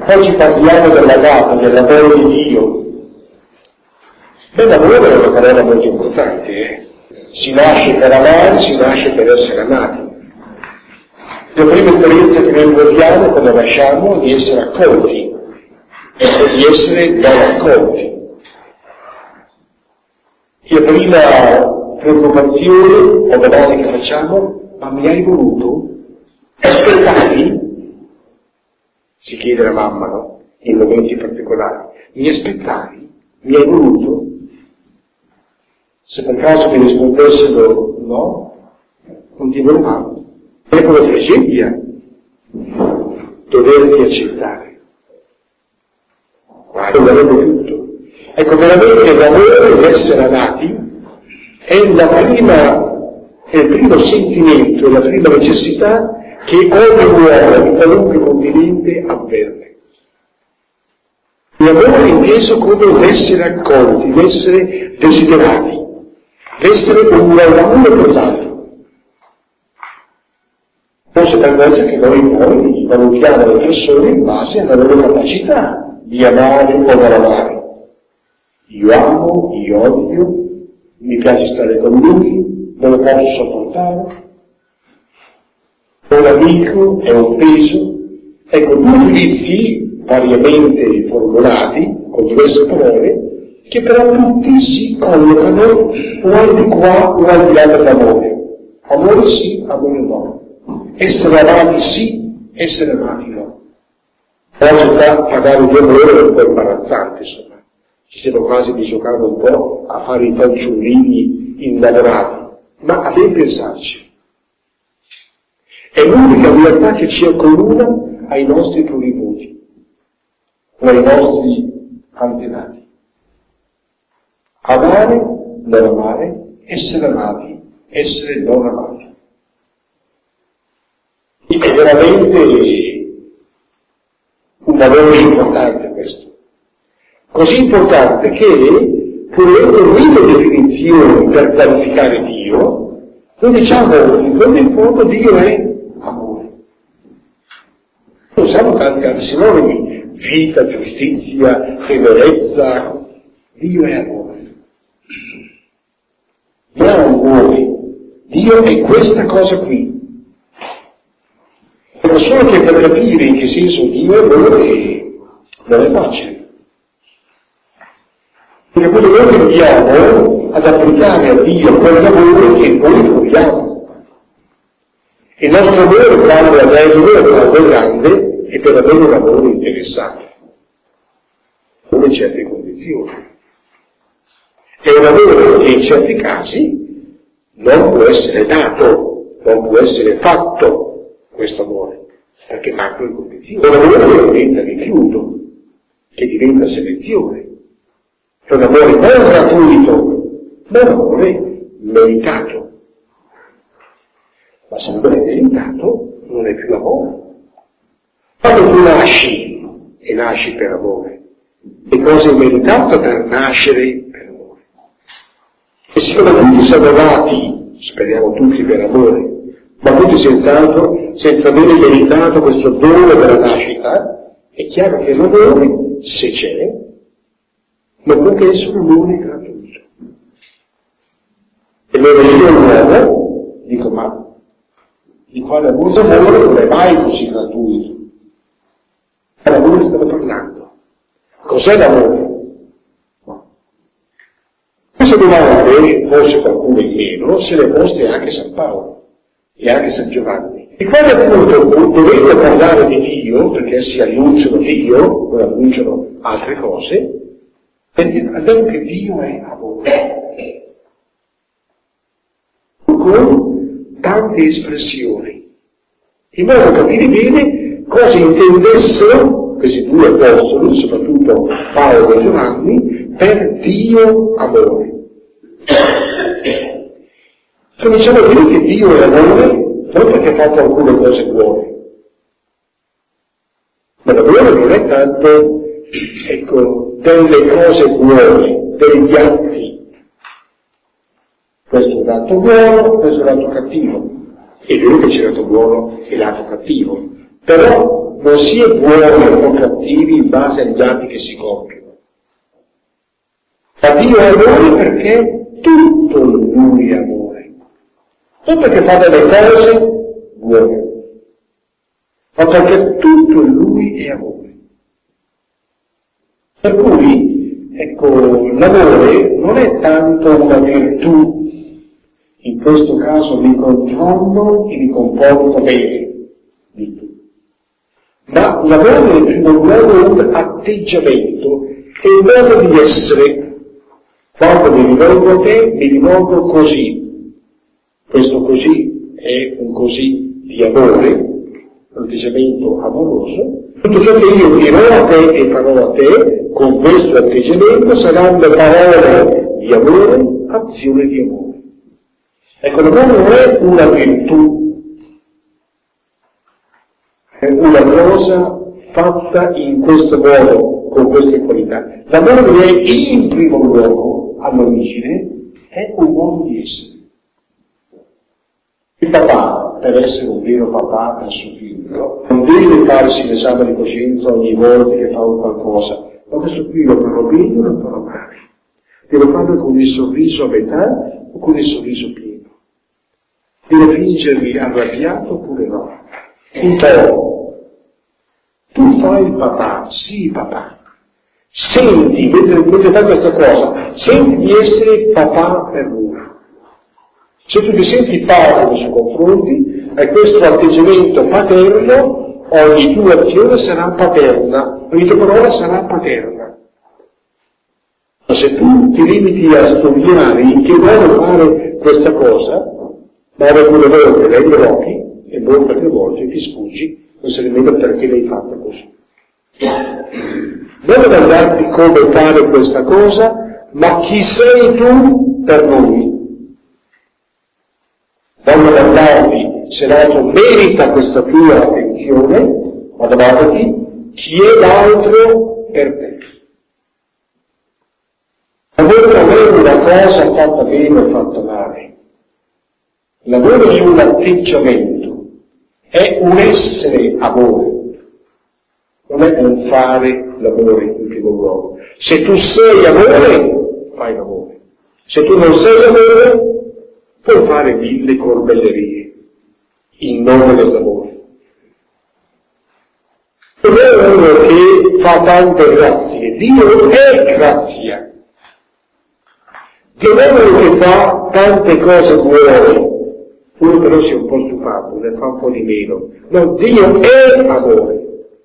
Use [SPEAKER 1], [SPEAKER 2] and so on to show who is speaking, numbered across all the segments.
[SPEAKER 1] Oggi parliamo dell'agape, dell'amore di Dio. L'amore è una parola molto importante, Si nasce per amare, si nasce per essere amati. La prima esperienza che noi proviamo quando nasciamo è di essere accolti e di essere non accolti. La prima preoccupazione o domanda che facciamo: ma mi hai voluto? Aspettavi? Si chiede la mamma, no? In momenti particolari. Mi aspettavi? Mi hai voluto? Se per caso mi rispondessero no, non ti volevamo. Ecco la tragedia, doverti accettare. Guarda, darebbe tutto. Ecco, veramente l'amore dell'essere amati è il primo sentimento, la prima necessità che ogni uomo di qualunque continente avverte. L'amore è inteso come l'essere accolti, l'essere desiderati, l'essere un amore per l'altro. Forse per questo che noi poi valutiamo le persone in base alla loro capacità di amare o non amare. Io amo, io odio, mi piace stare con lui, non lo posso sopportare. Un amico è un peso. Ecco, due giudizi variamente formulati con diverse parole che però tutti si collocano o al di qua o al di là dell'amore. Amore sì, amore no. Essere amati sì, essere amati no. Oggi parlare di amore è un po' imbarazzante, insomma. Ci siamo quasi giocando un po' a fare i fanciullini innamorati, ma a ben pensarci. È l'unica realtà che ci accomuna ai nostri pronipoti o ai nostri antenati. Amare, non amare, essere amati, essere non amati. È veramente un valore importante questo. Così importante che, pur avendo mille definizioni per qualificare Dio, noi diciamo in fondo Dio è amore. Usiamo tanti altri sinonimi: vita, giustizia, fedelezza. Dio è amore. Dio è amore. Dio è questa cosa qui. Però solo che per capire in che senso Dio è amore non è facile. Perché poi noi tendiamo ad applicare a Dio quell'amore che noi proviamo. Il nostro amore, quando è grande, è per avere un amore interessato, con certe condizioni. È un amore che in certi casi non può essere dato, non può essere fatto, questo amore, perché mancano le condizioni. È un amore che diventa rifiuto, che diventa selezione. È un amore non gratuito, ma un amore meritato. Ma se non è meritato, non è più amore. Quando tu nasci, e nasci per amore, e cosa è meritato per nascere per amore. E siccome tutti siamo nati, speriamo tutti per amore, ma tutti senz'altro, senza avere meritato questo dono della nascita, è chiaro che l'amore, se c'è, non può che essere un amore gratuito. E allora io uomo dico: ma di quale amore non è mai così gratuito? L'amore stiamo parlando. Cos'è l'amore? Queste domande, forse qualcuno in meno, se le poste anche San Paolo e anche San Giovanni. E quando appunto dovete parlare di Dio, perché si annunciano Dio, non annunciano altre cose, abbiamo che Dio è amore. Con tante espressioni, in modo da capire bene cosa intendessero questi due apostoli, soprattutto Paolo e Giovanni, per Dio amore. Cominciamo a dire che Dio è amore non perché ha fatto alcune cose buone, ma l'amore non è tanto, delle cose buone, degli atti. Questo è un atto buono, questo è un atto cattivo. È vero che c'è l'atto buono e l'atto cattivo, però non si è buoni o cattivi in base agli atti che si compiono. Ma Dio è amore perché tutto in Lui è amore. Non perché fa delle cose buone, ma perché tutto in Lui è amore. Per cui, ecco, l'amore non è tanto una virtù, in questo caso mi controllo e mi comporto bene, ma l'amore è in primo luogo un atteggiamento, è un modo di essere. Quando mi rivolgo a te, mi rivolgo così. Questo così è un così di amore, un atteggiamento amoroso. Tutto ciò che io dirò a te e farò a te, con questo atteggiamento, saranno parole di amore, azione di amore. Ecco, l'amore non è una virtù, è una cosa fatta in questo modo, con queste qualità. L'amore è in primo luogo, all'origine, è un modo di essere. Il papà, per essere un vero papà per suo figlio, non deve farsi l'esame di coscienza ogni volta che fa un qualcosa, ma questo qui lo farò bene o lo farò male. Devo farlo con il sorriso a metà o con il sorriso pieno. Devo fingermi arrabbiato oppure no. Un po'. Tu fai il papà, sì papà. Senti, mentre fai questa cosa, senti di essere papà per lui. Se tu ti senti padre nei suoi confronti, hai questo atteggiamento paterno, ogni tua azione sarà paterna, ogni tua parola sarà paterna. Ma se tu ti limiti a studiare in che modo fare questa cosa, ma alcune volte lei gli occhi e molte altre volte ti sfuggi, non sai nemmeno perché l'hai fatta così. Non domandarti come fare questa cosa, ma chi sei tu per noi. Non domandarti se l'altro merita questa tua attenzione, ma domandati chi è l'altro per te. L'amore non è una cosa fatta bene o fatta male. L'amore è un atteggiamento, è un essere amore. Non è un fare l'amore in primo luogo. Se tu sei amore, fai l'amore. Se tu non sei amore, puoi fare 1000 corbellerie in nome dell'amore. Non è uno che fa tante grazie. Dio è grazia. Dio non è uno che fa tante cose buone. Uno però si è un po' stufato, ne fa un po' di meno. No, Dio è amore.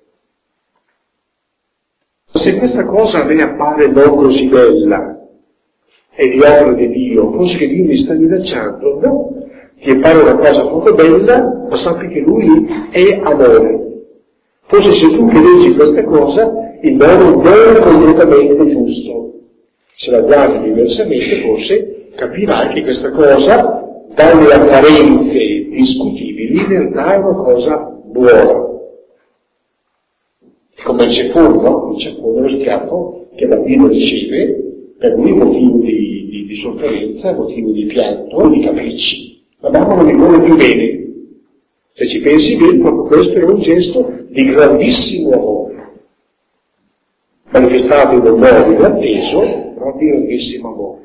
[SPEAKER 1] Se questa cosa a me appare non così bella, è di opera di Dio, forse che Dio mi sta minacciando, no, ti appare una cosa poco bella, ma sappi che Lui è amore. Forse se tu che leggi questa cosa, il modo non è completamente giusto. Se la guardi diversamente, forse capirai che questa cosa, dalle apparenze discutibili, in realtà è una cosa buona. Come il Cefono, no? Il Cefono è lo schiaffo che il bambino riceve, per lui motivo di sofferenza, motivo di pianto, di capricci. La mamma non gli vuole più bene. Se ci pensi bene, proprio questo è un gesto di grandissimo amore, manifestato in un modo inatteso, però di grandissimo amore.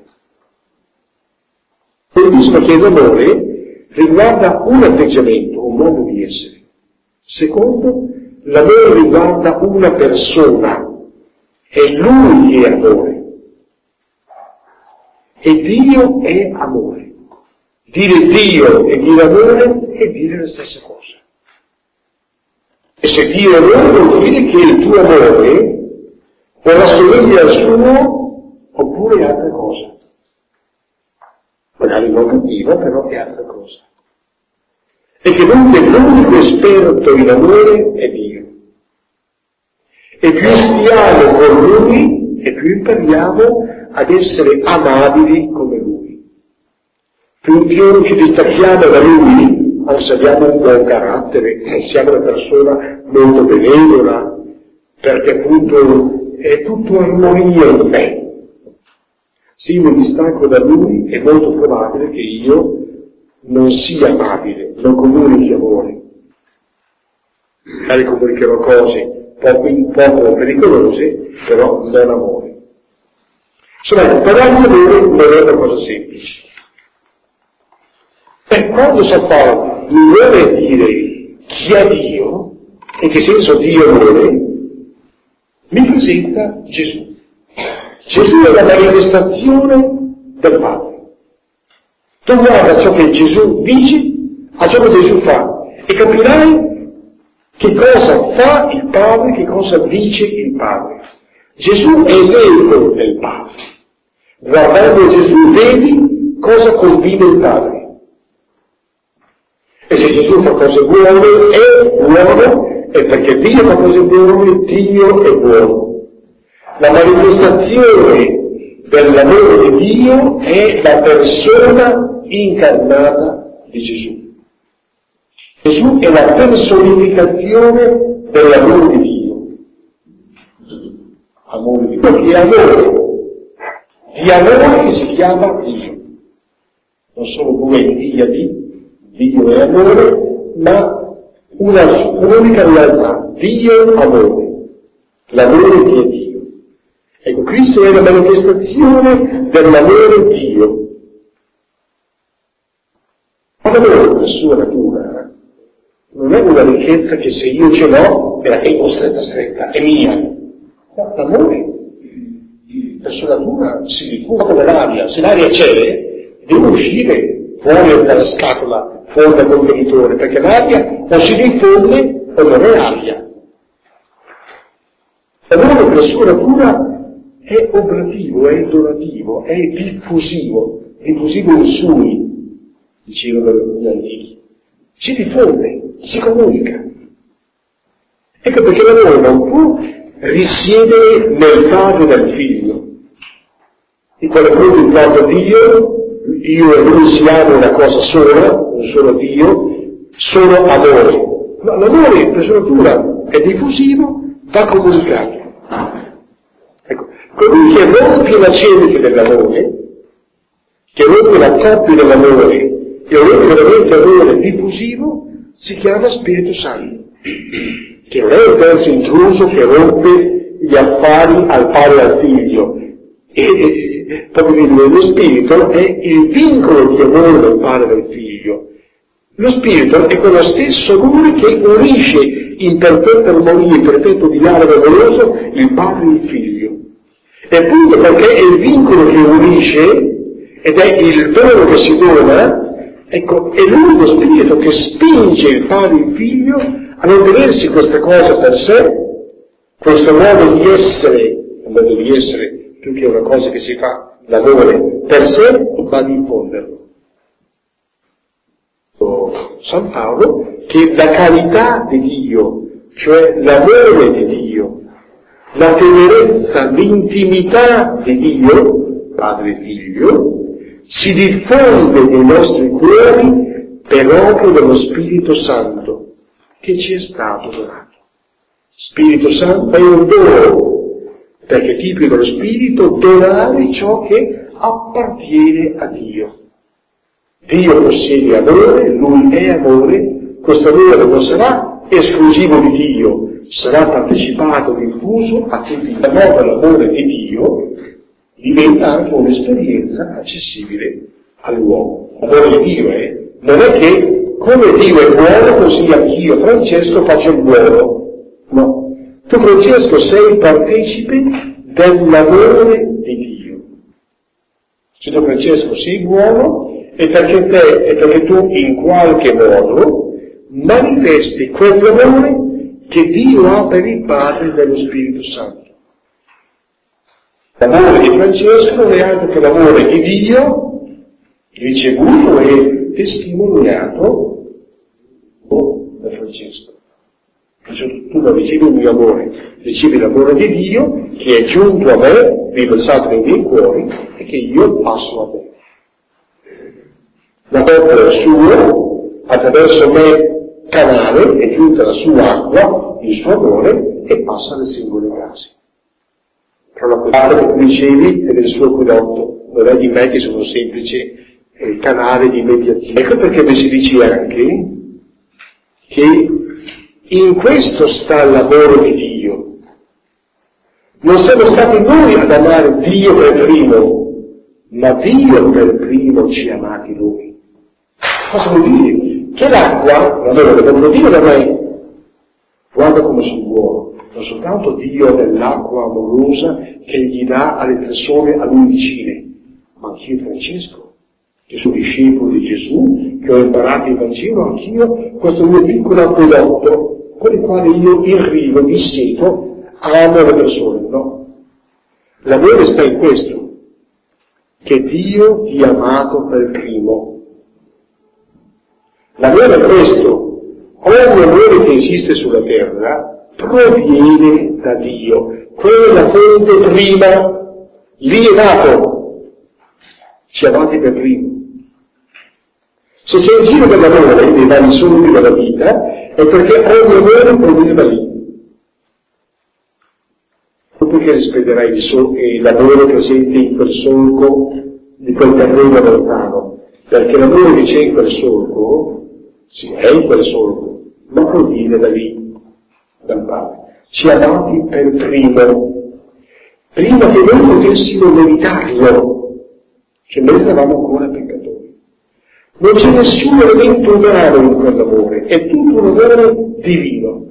[SPEAKER 1] Capisco che l'amore riguarda un atteggiamento, un modo di essere. Secondo, l'amore riguarda una persona, è Lui che è amore. E Dio è amore. Dire Dio e dire amore è dire la stessa cosa. E se Dio è amore vuol dire che il tuo amore o assomiglia al suo oppure è altra cosa. Magari non cattiva, però è altra cosa. E che dunque l'unico esperto in amore è Dio. E più stiamo con Lui e più impariamo ad essere amabili come Lui. Più ci distacchiamo da Lui, anzi abbiamo un buon carattere, siamo una persona molto benevola, perché appunto è tutto armonia in me. Se io mi distacco da Lui è molto probabile che io non sia amabile, non comunichi amore. magari comunicherò cose poco pericolose, però non amore. Insomma, parlare di amore non è una cosa semplice. E quando San mi vuole dire chi è Dio, in che senso Dio è amore, mi presenta Gesù. Gesù è la manifestazione del Padre. Tu guarda ciò che Gesù dice, a ciò che Gesù fa, e capirai che cosa fa il Padre, che cosa dice il Padre. Gesù è l'eco del Padre. Guardando Gesù vedi cosa combina il Padre. E se Gesù fa cose buone, è buono, e perché Dio fa cose buone, Dio è buono. La manifestazione dell'amore di Dio è la persona incarnata di Gesù. Gesù è la personificazione dell'amore di Dio. Amore di Dio che è amore. Di amore che si chiama Dio. Non sono due figlia di Dio è amore, ma un'unica realtà. Dio amore. L'amore di Dio. Ecco, Cristo è la manifestazione dell'amore di Dio. Ma l'amore per sua natura non è una ricchezza che se io ce l'ho, me la tengo stretta, è mia. No, l'amore per sua natura si diffonde come l'aria. Se l'aria c'è, deve uscire fuori dalla scatola, fuori dal contenitore, perché l'aria o si diffonde o non è aria. L'amore per sua natura è operativo, è donativo, è diffusivo in sui, dicevano gli antichi. Si diffonde, si comunica. Ecco perché l'amore non può risiedere nel Padre e nel Figlio. In quale modo il Padre Dio, io e lui siamo una cosa sola, un solo Dio, solo amore. No, l'amore per sua natura è diffusivo, va comunicato. Ecco, colui che rompe la celice dell'amore, che rompe la coppia dell'amore, che rompe veramente l'amore diffusivo, si chiama Spirito Santo, che non è un terzo intruso che rompe gli affari al padre e al figlio. E proprio lo Spirito è il vincolo di amore del padre e del figlio. Lo Spirito è quello stesso amore che unisce in perfetta armonia, in perfetto dialogo amoroso il padre e il figlio. E appunto perché è il vincolo che unisce ed è il dono che si dona, ecco, è l'unico spirito che spinge il padre e il figlio a non tenersi questa cosa per sé, questo modo di essere più che una cosa che si fa l'amore per sé, ma a diffonderlo. San Paolo che la carità di Dio, cioè l'amore di Dio, la tenerezza, l'intimità di Dio, Padre e Figlio, si diffonde nei nostri cuori per opera dello Spirito Santo che ci è stato donato. Spirito Santo è un dono, perché è tipico dello Spirito donare ciò che appartiene a Dio. Dio possiede amore, Lui è amore, questo amore non sarà esclusivo di Dio, sarà partecipato, diffuso a tutti. Da modo l'amore di Dio diventa anche un'esperienza accessibile all'uomo. L'amore di Dio non è che come Dio è buono così anch'io, Francesco, faccio il buono. No, tu Francesco sei partecipe dell'amore di Dio. Se tu Francesco sei buono, è perché tu in qualche modo manifesti quell'amore che Dio ha per il Padre dello Spirito Santo. L'amore di Francesco non è altro che l'amore di Dio ricevuto e testimoniato da Francesco. Tu non ricevi il mio amore, ricevi l'amore di Dio che è giunto a me, riversato nei miei cuori e che io passo a te. La opera è sua, attraverso me canale, è giunta la sua acqua, il suo amore, e passa alle singole case. Però la qualità che tu ricevi è del suo acquedotto, non è di me che sono un semplice canale di mediazione. Ecco perché vi si dice anche che In questo sta l'amore di Dio. Non siamo stati noi ad amare Dio per primo, ma Dio per primo ci ha amati Lui. Cosa vuol dire? Che l'acqua, l'amore, quando Dio da me, guarda come sono buono, non soltanto Dio dell'acqua amorosa che gli dà alle persone a Lui vicine, ma anch'io Francesco, che sono discepolo di Gesù, che ho imparato il Vangelo, anch'io, questo mio piccolo acquedotto, con il quale io irrigo, disseto, amo le persone, no? L'amore sta in questo, che Dio ti ha amato per primo. L'amore è questo, ogni amore che esiste sulla terra proviene da Dio, quella fonte prima, lì è nato, ci ha amati per primo. Se c'è il giro dell'amore, dei vari solchi della vita, è perché ogni amore proviene da lì. Non perché rispetterai l'amore presente in quel solco di quel terreno lontano, perché l'amore che c'è in quel solco, sì, è in quel solco, ma proviene da lì, dal Padre. Ci ha amati per prima che noi potessimo meritarlo, che noi eravamo ancora peccatori. Non c'è nessun elemento umano in quell'amore, è tutto un amore divino.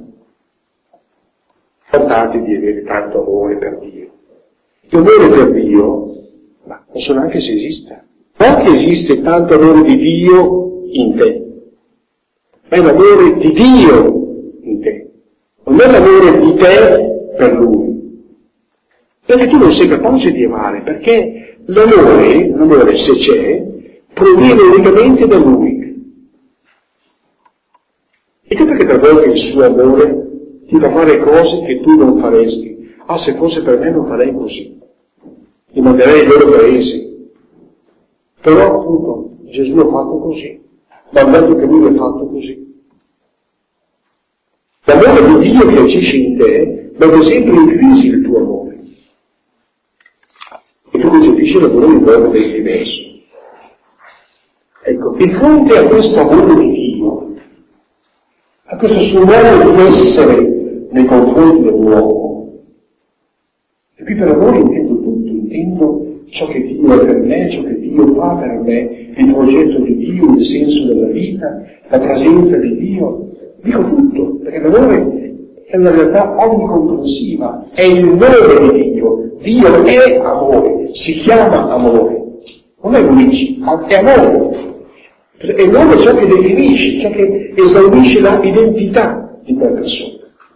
[SPEAKER 1] Guardate di avere tanto amore per Dio. L'amore per Dio, ma non so neanche se esista. Anche esiste tanto amore di Dio in te. È l'amore di Dio in te. Non è l'amore di te per Lui. Perché tu non sei capace di amare, perché l'amore se c'è, proviene unicamente da Lui. E che perché per volte il suo amore ti fa fare cose che tu non faresti. Ah, se fosse per me non farei così. Ti manderei ai loro paesi. Però appunto Gesù ha fatto così. Ma ha detto che Lui ha fatto così. L'amore di Dio che agisce in te mette sempre in crisi il tuo amore. E tu concepisci l'amore in modo ben diverso. Ecco, di fronte a questo amore di Dio, a questo suo modo di essere nei confronti dell'uomo, e qui per amore intendo tutto, intendo ciò che Dio è per me, ciò che Dio fa per me, il progetto di Dio, il senso della vita, la presenza di Dio, dico tutto, perché l'amore è una realtà onnicomprensiva, è il nome di Dio, Dio è amore, si chiama amore, non è Luigi, è amore. E non è ciò che definisce, ciò che esaurisce l'identità di quella persona.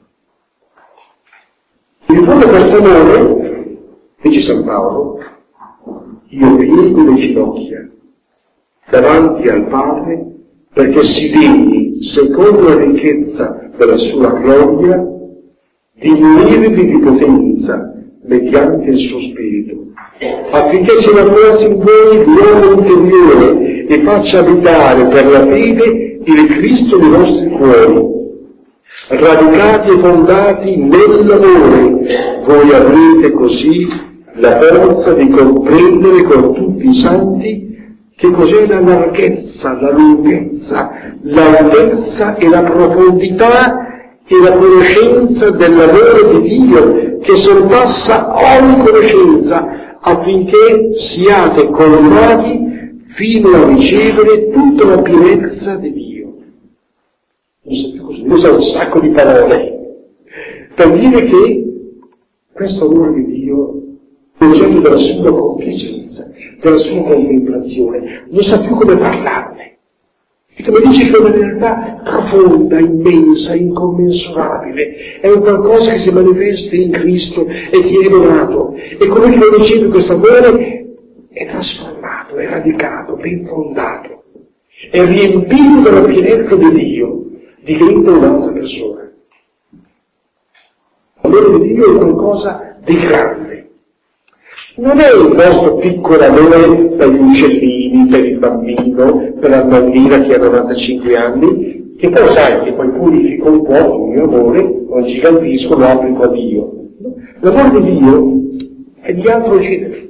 [SPEAKER 1] E di fronte a questo amore, dice San Paolo, io piego le ginocchia davanti al Padre perché si degni, secondo la ricchezza della sua gloria, di munirvi di potenza mediante il suo spirito, affinché si rafforzi in voi l'uomo interiore e faccia abitare per la fede il Cristo nei vostri cuori. Radicati e fondati nell'amore, voi avrete così la forza di comprendere con tutti i santi che cos'è la larghezza, la lunghezza, l'altezza e la profondità e la conoscenza dell'amore di Dio che sorpassa ogni conoscenza, affinché siate colmati fino a ricevere tutta la pienezza di Dio. Non so più così, usa un sacco di parole per dire che questo amore di Dio è oggetto della sua compiacenza, della sua contemplazione, non sa più come parlarne. E come dice che è una realtà profonda, immensa, incommensurabile, è un qualcosa che si manifesta in Cristo e che è donato. E colui che lo riceve questo amore è trasformato, è radicato, ben fondato, è riempito dalla pienezza di Dio, diventa un'altra persona. L'amore di Dio è qualcosa di grande. Non è il nostro piccolo amore per gli uccellini, per il bambino, per la bambina che ha 95 anni, che poi sai che poi purifico un po' il mio amore, lo gigantisco, lo applico a Dio. L'amore di Dio è di altro genere.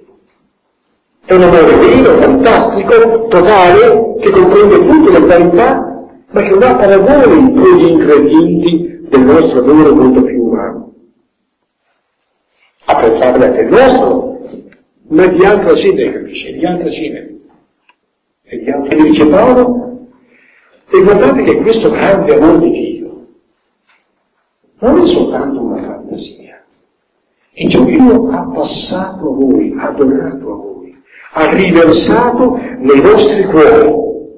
[SPEAKER 1] È un amore vero, fantastico, totale, che comprende tutte le qualità ma che non ha paragone con gli ingredienti del nostro lavoro molto più umano. Apprezzabile anche il nostro, ma di altra genere, capisce? Di altra genere. E dice Paolo, e guardate che questo grande amore di Dio non è soltanto una fantasia. E Dio ha passato a voi, ha donato a voi, ha riversato nei vostri cuori.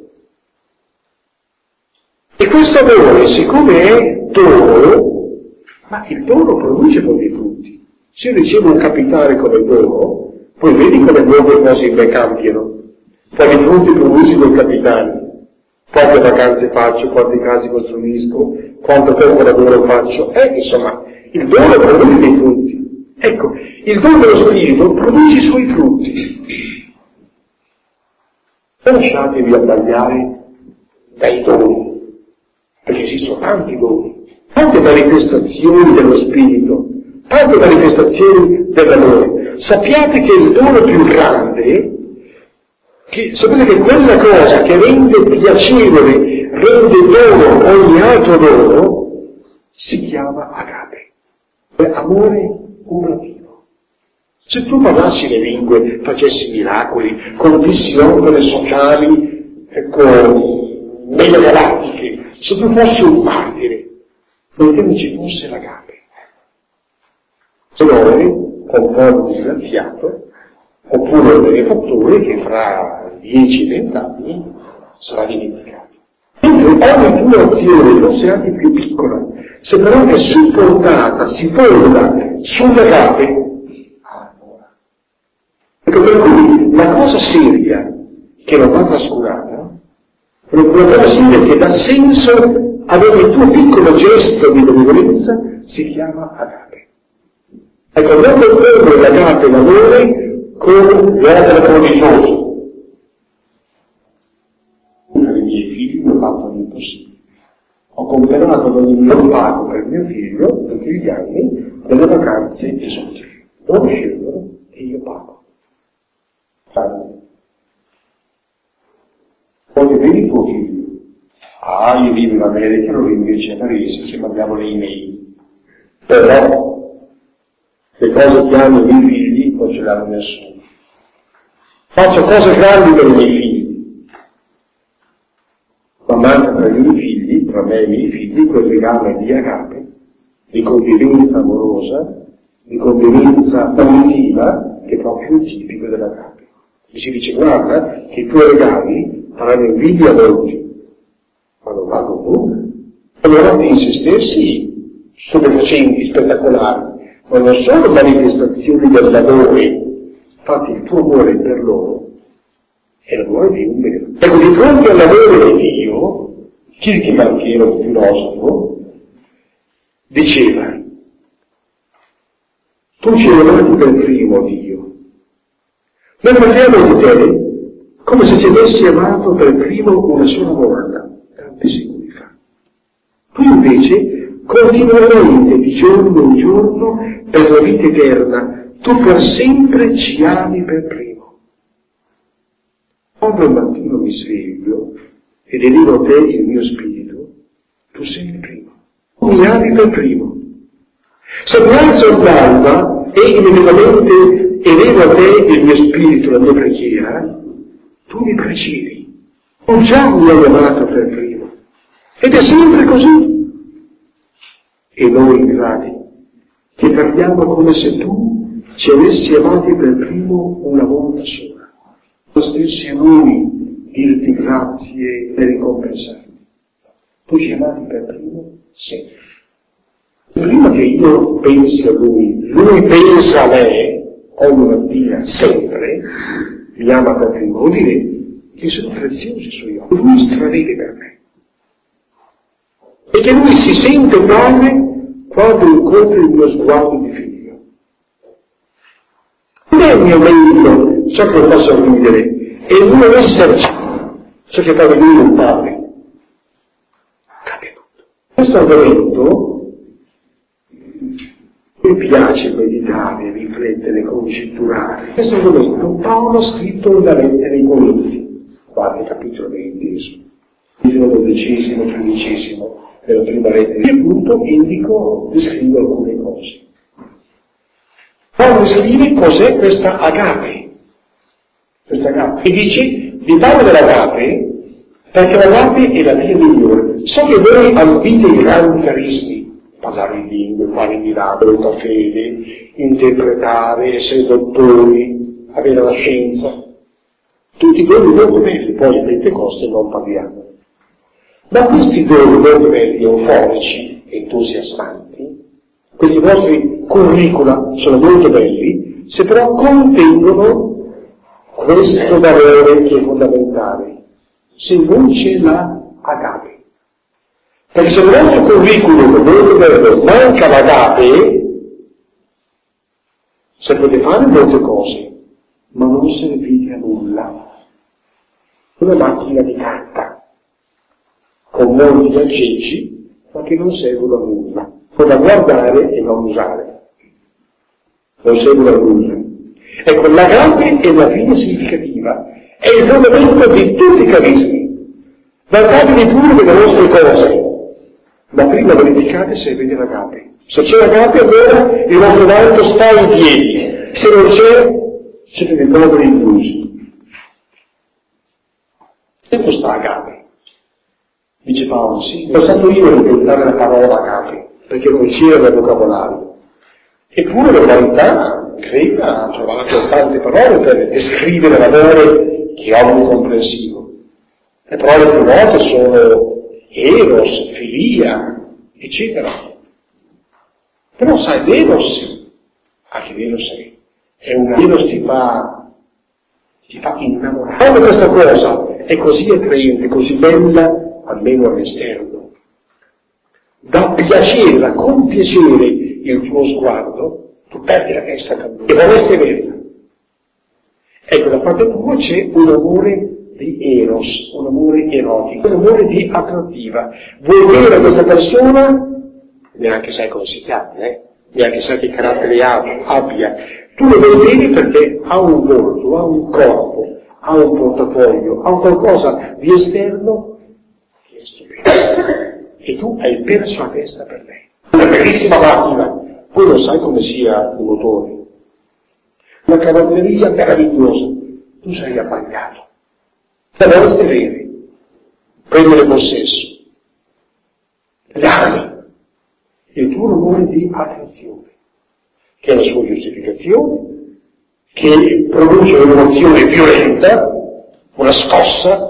[SPEAKER 1] E questo amore, siccome è dono, ma il dono produce poi dei frutti. Se io ricevo un capitale come dono, poi vedi come nuove cose in me cambiano. Quali frutti producono il capitale? Quante vacanze faccio, quanti casi costruisco, quanto tempo lavoro faccio. Insomma, il dono produce dei frutti. Ecco, il dono dello Spirito produce i suoi frutti. Non lasciatevi abbagliare dai doni, perché esistono tanti doni, tante manifestazioni dello Spirito, tante manifestazioni dell'amore. Sappiate che il dono più grande, sapete che quella cosa che rende piacevole, rende dono ogni altro dono, si chiama agape, amore operativo. Se tu parlassi le lingue, facessi miracoli, complissi opere sociali, megagalattiche, se tu fossi un martire, perché non ci fosse l'agape? Se no, con un po' disgraziato, oppure un benefattore che fra 10-20 anni sarà dimenticato. Mentre ogni tua azione, forse anche più piccola, se però è supportata, si fonda sull'agape, allora. Ecco, per cui la cosa seria che non va trascurata, una cosa seria che dà senso ad ogni tuo piccolo gesto di benevolenza, si chiama agape. Ecco, non confonde l'agape, l'amore, con l'opera prodigiosa. Per i miei figli ho fatto l'impossibile. Ho comprato ad ogni mio pago per mio figlio, tutti gli anni, delle vacanze esotiche. Loro scelgono e io pago. Poi vedi tuo figlio. Io vivo in America, lo invece a Parigi, ci mandiamo le email. Però le cose che hanno i miei figli non ce l'hanno nessuno. Faccio cose grandi per i miei figli, ma manca tra i miei figli, tra me e i miei figli, quel legame di agape, di convivenza amorosa, di convivenza unitiva, che è proprio tipico dell'agape. E si dice, guarda, che i tuoi regali faranno invidia a molti, ma non valgono nulla. Allora in se stessi, stupefacenti, spettacolari, ma non sono manifestazioni dell'amore. Infatti il tuo amore per loro è l'amore di un vero. Ecco, di fronte all'amore di Dio, Kierkegaard, che era un filosofo, diceva, tu ci hai amato per primo Dio. Noi parliamo di te come se ci avessi amato per primo una sola volta, tanti secoli fa. Tu invece continuamente, di giorno in giorno, per la vita eterna, tu per sempre ci ami per primo. Quando al mattino mi sveglio ed elevo a te il mio spirito, tu sei il primo. Tu mi ami per primo. Se mi alzo all'alba e immediatamente elevo a te il mio spirito, la mia preghiera, tu mi precedi. Tu già mi hai amato per primo. Ed è sempre così. E noi ingrati, che parliamo come se tu ci avessi amati per primo una volta sola. Non stessi a noi dirti grazie e ricompensarti. Tu ci amati per primo sempre. Prima che io pensi a lui pensa a me, ogni mattina, sempre, mi ama per primo. Vuol dire che sono preziosi i suoi occhi. Lui stravede per me. E che lui si sente padre quando incontra il mio sguardo di figlio. Non è il mio merito ciò che lo fa sorridere, è il mio esserci ciò che fa venire un padre. Cambia tutto. Questo argomento mi piace meditare, riflettere, congetturare. Questo argomento Paolo ha scritto nella lettera ai Corinzi, guarda il capitolo 20. XII, XIII, nella prima lettera, e appunto descrivo alcune cose. Paolo scrive cos'è questa agape. Questa agape. E dice, vi parlo dell'agape perché l'agape è la via migliore. So che voi ambite i grandi carismi, parlare in lingue, fare miracoli, la fede, interpretare, essere dottori, avere la scienza. Tutti doni molto belli, poi a Pentecoste non parliamo. Ma questi doni molto belli, euforici, entusiasmanti, questi vostri curricula sono molto belli, se però contengono questo valore che è fondamentale, se non c'è la agape. Perché se il vostro curriculum è molto bello, manca l'agape, sapete fare molte cose, ma non servite a nulla. Una macchina di carta, con molti aggeggi, ma che non servono a nulla, da guardare e non usare. Non servono a nulla. Ecco, l'agape è la fine significativa, è il fondamento di tutti i carismi. Guardatevi pure delle vostre cose, ma prima verificate se avete l'agape. Se c'è l'agape, allora il vostro vanto sta in piedi, se non c'è, siete dei poveri illusi. E questa agape? Dice Paolo, sì, sono stato io a inventare la parola agape, perché non c'era nel vocabolario. Eppure l'umanità greca ha trovato tante parole per descrivere l'amore che è omnicomprensivo. Le parole più note sono eros, filia, eccetera. Però sai, l'eros, anche l'eros è un eros ti fa innamorare. Quando questa cosa è così attraente, così bella, almeno all'esterno, dà piacere, dà con piacere il tuo sguardo, tu perdi la testa e vorresti averla. Ecco, da parte tua c'è un amore di eros, un amore erotico, un amore di attrattiva. Vuoi vedere questa persona, neanche sai come si chiama, neanche sai che carattere abbia. Tu lo vedi perché ha un volto, ha un corpo, ha un portafoglio, ha un qualcosa di esterno che è stupendo. E tu hai perso la testa per lei. Una bellissima macchina, poi non sai come sia il motore. Una carrozzeria meravigliosa, tu sei appagnato. La vorresti avere, prendere possesso. L'ami, il tuo amore di attrazione, che è la sua giustificazione, che produce un'emozione violenta, una scossa,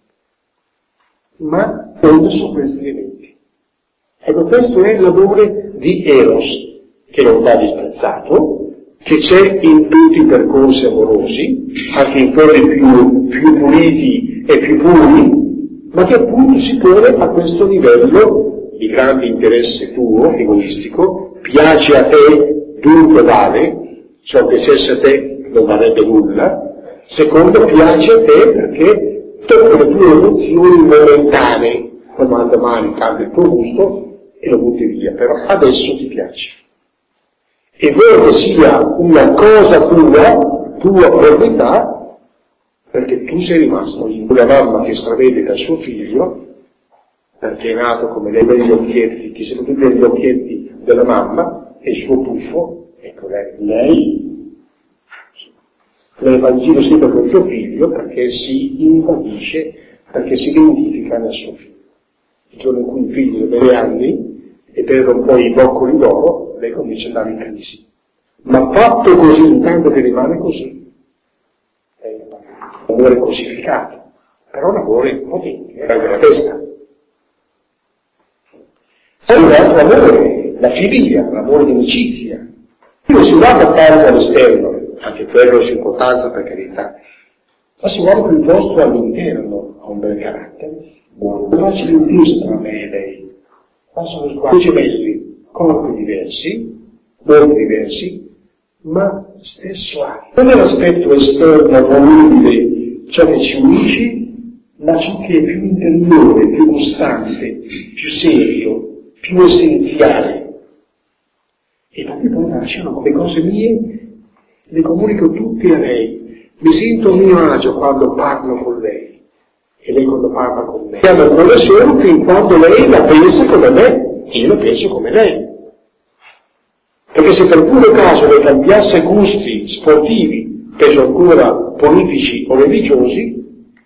[SPEAKER 1] ma non su questi elementi. Ecco, questo è l'amore di Eros, che non va disprezzato, che c'è in tutti i percorsi amorosi, anche in quelli più puliti e più puri, ma che appunto si pone a questo livello di grande interesse tuo, egoistico, piace a te, dunque vale, se non piacesse a te non varrebbe nulla. Secondo, piace a te perché tocca le tue emozioni momentanee, quando domani cambia il tuo gusto e lo butti via, però adesso ti piace. E vuoi che sia una cosa tua proprietà, perché tu sei rimasto in una mamma che stravede dal suo figlio, perché è nato come lei degli occhietti, che sono tutti gli occhietti della mamma, e il suo puffo, ecco lei va in giro sempre con suo figlio perché si invanisce, perché si identifica nel suo figlio. Il giorno in cui il figlio ha 9 anni e perde un po' i boccoli d'oro, lei comincia ad andare in crisi. Ma fatto così, intanto che rimane così, è un amore cosificato, però un amore potente, della testa. Poi un altro amore, la filia, l'amore di amicizia. Non si guarda tanto all'esterno, anche quello è importanza per carità, ma si guarda piuttosto all'interno, a un bel carattere, buono. Facile intesa tra me e lei. Ma sono sguardi gemelli, corpi diversi, molto diversi, ma stesso animo. Non è l'aspetto esterno, volubile, ciò che ci unisce, ma ciò che è più interiore, più costante, più serio, più essenziale. E da qui poi nascono le cose mie, le comunico tutte a lei, mi sento a mio agio quando parlo con lei e lei quando parla con me. Siamo come solo fin quando lei la pensa come me e io la penso come lei. Perché se per puro caso lei cambiasse gusti sportivi, peso ancora politici o religiosi,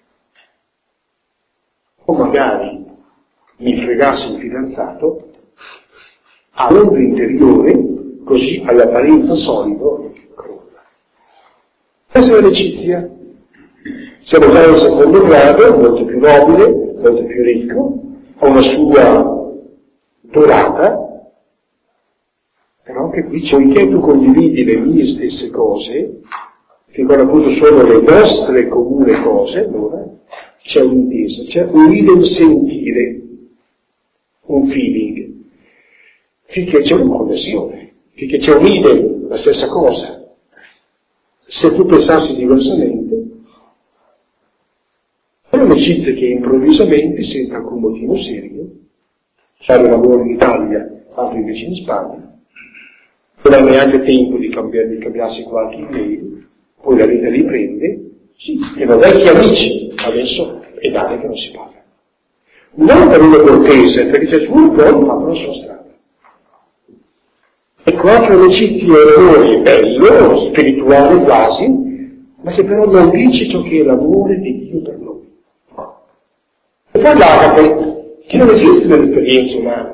[SPEAKER 1] o magari mi fregasse il fidanzato, a mondo interiore, così all'apparenza solido, crolla. Questa è l'amicizia. Siamo già al secondo grado, molto più nobile, molto più ricco, ha una sua durata, però anche qui c'è, poiché tu condividi le mie stesse cose, che quando appunto sono le nostre comuni cose, allora c'è un'intesa, c'è un idem sentire, un feeling, finché c'è una connessione, finché c'è un idem, la stessa cosa. Se tu pensassi diversamente, è un'amicizia che improvvisamente, senza alcun motivo serio, fare lavoro in Italia, altri invece in Spagna, non ha neanche tempo di cambiarsi qualche email, poi la vita riprende, sì, erano vecchi amici, adesso è da anni che non si parla. Non per una cortese, perché c'è solo poi fa per la sua strada. Ecco, altre amicizie e amore bello, spirituale quasi, ma che però non dice ciò che è l'amore di Dio per noi. E poi l'agape, che non esiste nell'esperienza umana,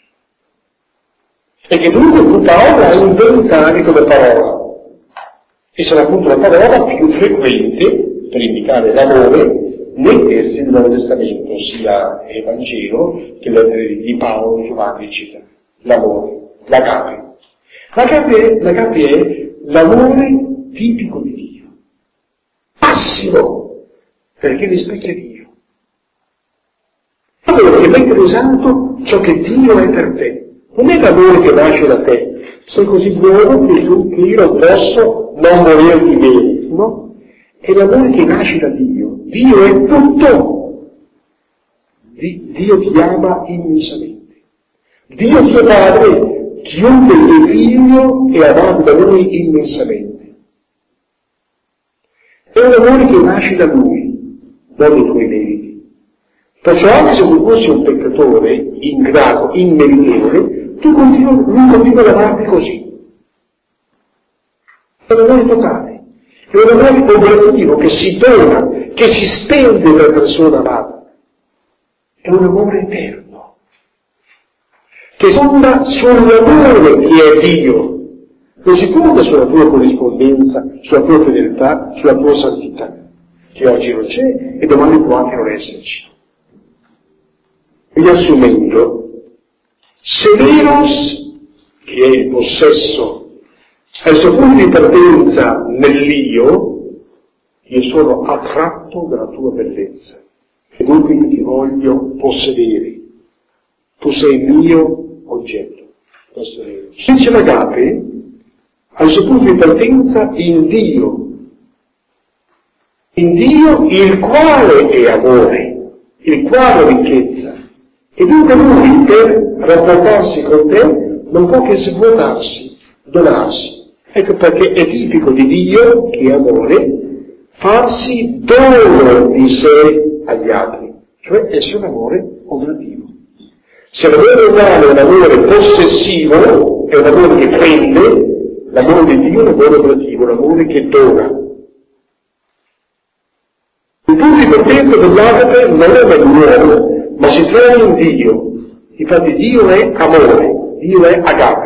[SPEAKER 1] e che dunque fu parola a inventare come parola, e sarà appunto la parola più frequente per indicare l'amore nei testi del Nuovo Testamento, sia Evangelo che le lettere di Paolo, Giovanni, eccetera. L'amore, l'agape. L'agape è l'amore tipico di Dio, massimo, perché rispecchia Dio. L'amore che mette in esatto ciò che Dio è per te. Non è l'amore che nasce da te, sei così buono che io non posso non volerti bene, no? È l'amore che nasce da Dio. Dio è tutto. Dio ti ama immensamente. Dio tuo Padre, chiunque è figlio, è amato da Lui immensamente. È un amore che nasce da Lui, non dai tuoi meriti. Perciò anche se tu fossi un peccatore, ingrato, immeritevole, lui continua ad amarti così. È un amore totale, è un amore operativo che si dona, che si spende per la persona amata. È un amore eterno, che fonda sull'amore che è Dio, non si fonda sulla tua corrispondenza, sulla tua fedeltà, sulla tua santità, che oggi non c'è e domani può anche non esserci. Riassumendo, Severos, che è il possesso, al suo punto di partenza nell'io, io sono attratto dalla tua bellezza e dunque io ti voglio possedere, tu sei il mio oggetto. Questo è. Dice l'agape, al suo punto di partenza in Dio il quale è amore, il quale è ricchezza. E dunque lui, per rapportarsi con te, non può che svuotarsi, donarsi. Ecco perché è tipico di Dio, che è amore, farsi dono di sé agli altri, cioè essere un amore operativo. Se l'amore umano è un amore possessivo, è un amore che prende, l'amore di Dio è un amore operativo, un amore che dona. Il punto di partenza dell'agape non è nell'uomo, ma si trova in Dio. Infatti Dio è amore, Dio è agape.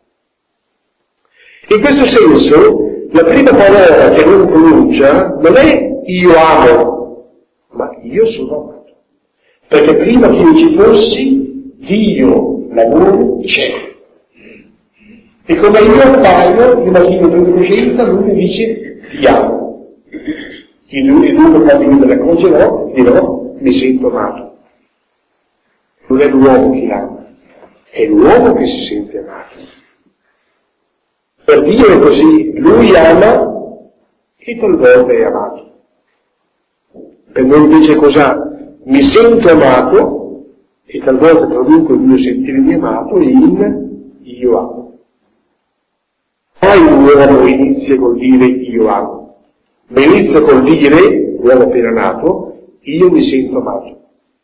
[SPEAKER 1] In questo senso, la prima parola che lui pronuncia non è io amo, ma io sono amato. Perché prima che io ci fossi, Dio, l'amore, c'è. E come io appaio, immagino per coscienza, lui mi dice ti amo. E dunque quando io me ne accorgerò, dirò mi sento amato. Non è l'uomo che ama, è l'uomo che si sente amato. Per Dio è così, lui ama e talvolta è amato. Per noi invece cosa? Mi sento amato e talvolta traduco il mio sentirmi amato in io amo. Mai un uomo inizia col dire io amo, ma inizia col dire, l'uomo appena nato, io mi sento amato.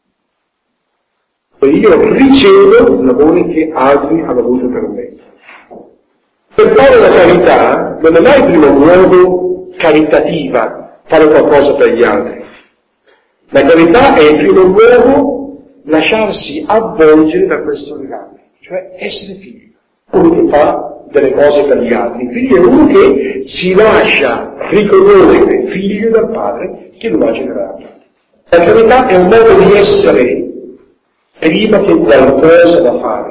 [SPEAKER 1] E io ricevo l'amore che altri hanno avuto per me. Per Paolo la carità non è mai in primo luogo caritativa, fare qualcosa per gli altri. La carità è in primo luogo lasciarsi avvolgere da questo legame, cioè essere figlio. Uno che fa delle cose per gli altri. Il figlio è uno che si lascia riconoscere figlio dal padre che lo ha generato. La carità è un modo di essere prima che qualcosa da fare.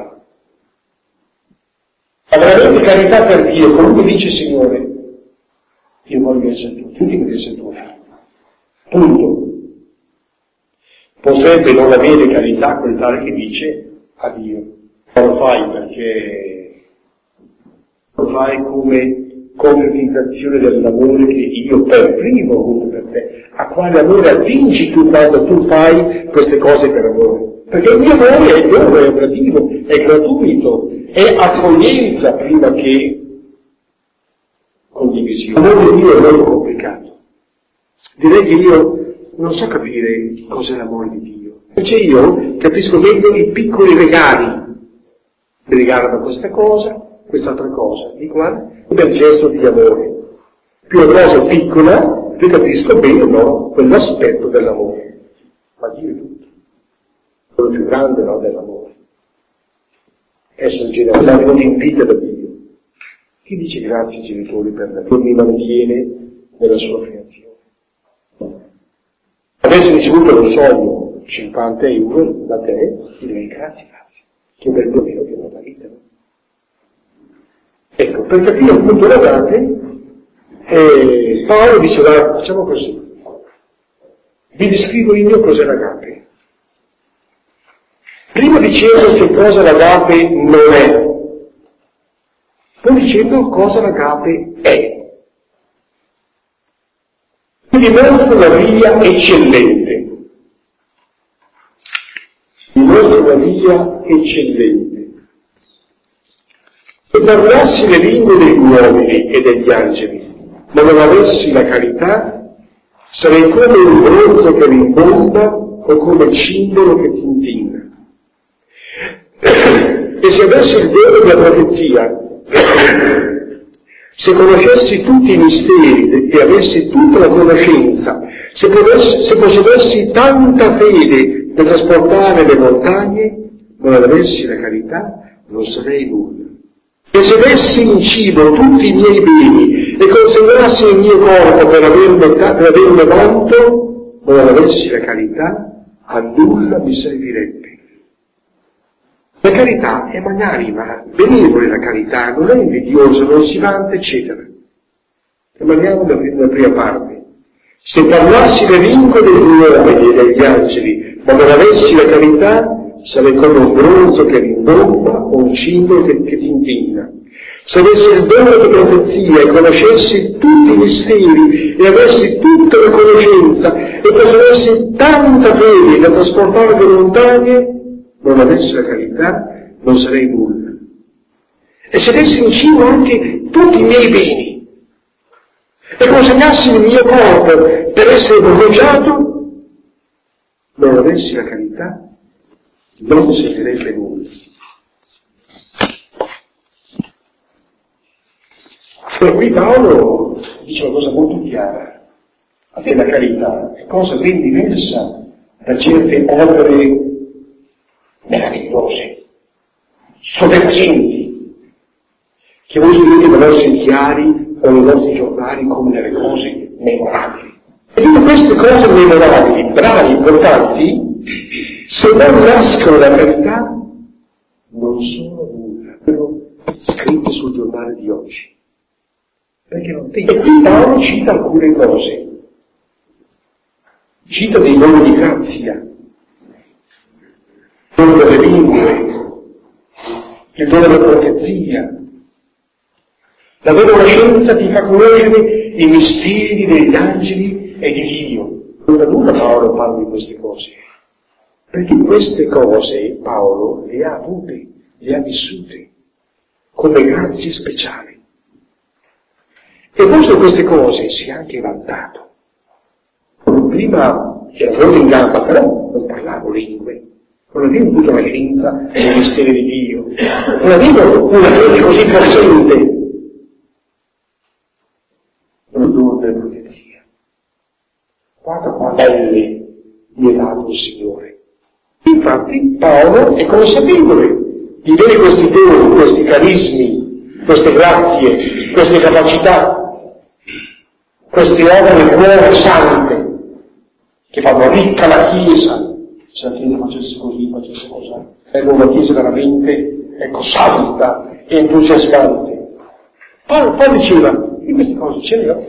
[SPEAKER 1] Ma veramente carità per Dio, colui che dice Signore, io voglio essere tuo, tutti devi essere tuo figlio. Punto. Potrebbe non avere carità quel tale che dice a Dio. Non lo fai perché lo fai come concretizzazione dell'amore che io per primo ho avuto per te. A quale amore attingi tu quando tu fai queste cose per amore? Perché il mio amore è dono, è operativo, è gratuito, è accoglienza prima che condivisione. L'amore di Dio è molto complicato. Direi che io non so capire cos'è l'amore di Dio. Invece io capisco meglio i piccoli regali. Mi regalano questa cosa, quest'altra cosa. Dico, guarda, un bel gesto di amore. Più la cosa è piccola, più capisco bene, no, quell'aspetto dell'amore. Ma Dio è tutto. Quello più grande, no, dell'amore. Essere generosi, non invita da Dio. Chi dice grazie ai genitori per la vita mi mantiene nella sua creazione? Adesso ricevuto lo sogno, 50 euro da te, ti direi grazie. Che bel dominio che non la vita. No? Ecco, per capire appunto l'agape, Paolo diceva, facciamo così, vi descrivo io cos'è l'agape. Prima dicendo che cosa l'agape non è, poi dicendo cosa l'agape è. Quindi mostra una via eccellente. Vi mostra una via eccellente. Se parlassi le lingue degli uomini e degli angeli, ma non avessi la carità, sarei come un bronzo che rimbomba o come il cimbolo che tintinna. E se avessi il dono della profezia, se conoscessi tutti i misteri e avessi tutta la conoscenza, se possedessi tanta fede da trasportare le montagne, ma non avessi la carità, non sarei nulla. E se dessi in cibo tutti i miei beni e consegnassi il mio corpo per averne vanto, ma non avessi la carità, a nulla mi servirebbe. La carità è magnanima, benevole la carità, non è invidiosa, non si vanta, eccetera. Rimaniamo nella prima parte. Se parlassi le lingue degli uomini e degli angeli, ma non avessi la carità, sarei come un bronzo che rimbomba o un cimbolo che tintinna. Se avessi il dono di profezia e conoscessi tutti i misteri e avessi tutta la conoscenza e possedessi tanta fede da trasportare le montagne, non avessi la carità, non sarei nulla. E se dessi in cibo anche tutti i miei beni e consegnassi il mio corpo per essere bruciato, non avessi la carità, non servirebbe nulla. E qui Paolo dice una cosa molto chiara. A te la carità è cosa ben diversa da certe opere meravigliose, soddisfacenti, che voi scrivete nei vostri diari o nei vostri giornali come delle cose memorabili. E tutte queste cose memorabili, bravi, importanti, se non nascono da carità, non sono nulla, sono scritte sul giornale di oggi. Perché non te? E qui Paolo cita alcune cose. Cita dei doni di grazia, il dono delle lingue, il dono della profezia. La vera conoscenza ti fa conoscere i misteri degli angeli e di Dio. Non da nulla Paolo parla di queste cose, perché queste cose Paolo le ha avute, le ha vissute come grazie speciali. E poi su queste cose si è anche vantato. Prima C'era molto in gamba, però non parlavo lingue. Non avevo tutta la scienza del mistero di Dio. Non avevo una fede così possente. Non dono della profezia. Guarda qua belle mi ha dato il Signore. Infatti Paolo è consapevole di avere questi doni, questi carismi, queste grazie, queste capacità, queste opere buone, sante, che fanno ricca la Chiesa. Se la Chiesa facesse così, facesse così, è una Chiesa veramente, ecco, santa e entusiasmante. Paolo diceva, io queste cose ce le ho.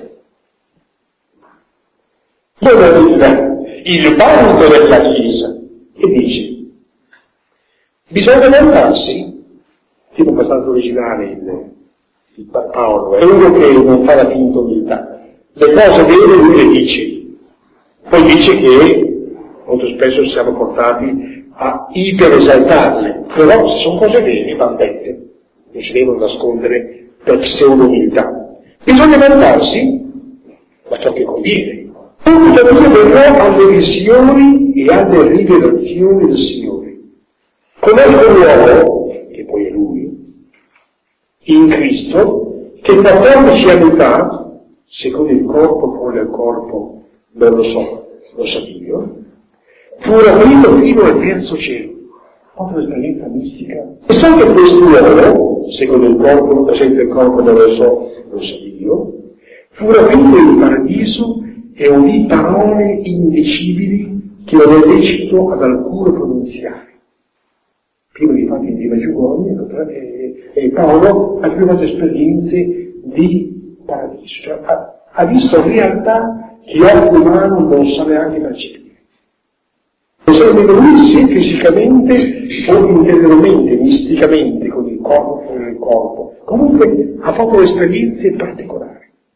[SPEAKER 1] Il bando della Chiesa, e dice, bisogna lamentarsi, tipo abbastanza originale il Paolo, è uno che non fa la finta umiltà. Le cose vere lui le dice, poi dice che molto spesso siamo portati a iperesaltarle, però se sono cose vere vanno dette, non si devono nascondere per pseudo-umiltà. Bisogna lamentarsi, ma ciò che conviene. Tuttavia verrò alle visioni e alle rivelazioni del Signore. Conosco l'uomo, che poi è Lui, in Cristo, che 14 anni fa, secondo il corpo, fuori al corpo, non lo so, lo sa Dio, fu rapito fino al terzo cielo. Quanta esperienza mistica. E so che quest'uomo, secondo il corpo, presente il corpo, non lo so, lo sa Dio, fu rapito in paradiso e udì parole indicibili che non è lecito ad alcuno pronunziare. Prima di fatti di Meggiugorio, e Paolo ha fatto esperienze di paradiso, cioè ha visto realtà che occhio umano non sa neanche percepire. Non sa nemmeno lui sia fisicamente o interiormente, misticamente, con il corpo, con il corpo. Comunque ha fatto esperienze particolari.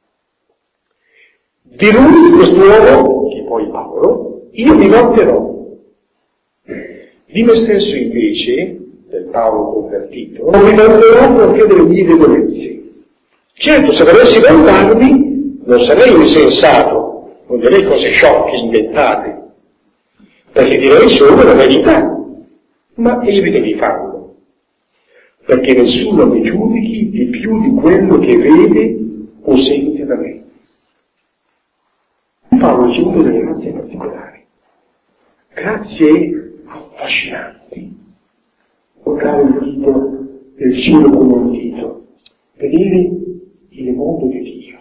[SPEAKER 1] Di lui, di quest'uomo, che poi Paolo, io mi vanterò. Di me stesso invece, del Paolo convertito, non mi vanterò perché delle mie debolezze. Certo, se dovessi vantarmi, non sarei insensato, non direi cose sciocche, inventate, perché direi solo la verità, ma evito di farlo, perché nessuno mi giudichi di più di quello che vede o sente da me. Paolo ha ricevuto delle grazie particolari, grazie affascinanti, toccare il dito del cielo come un dito, vedere il mondo di Dio.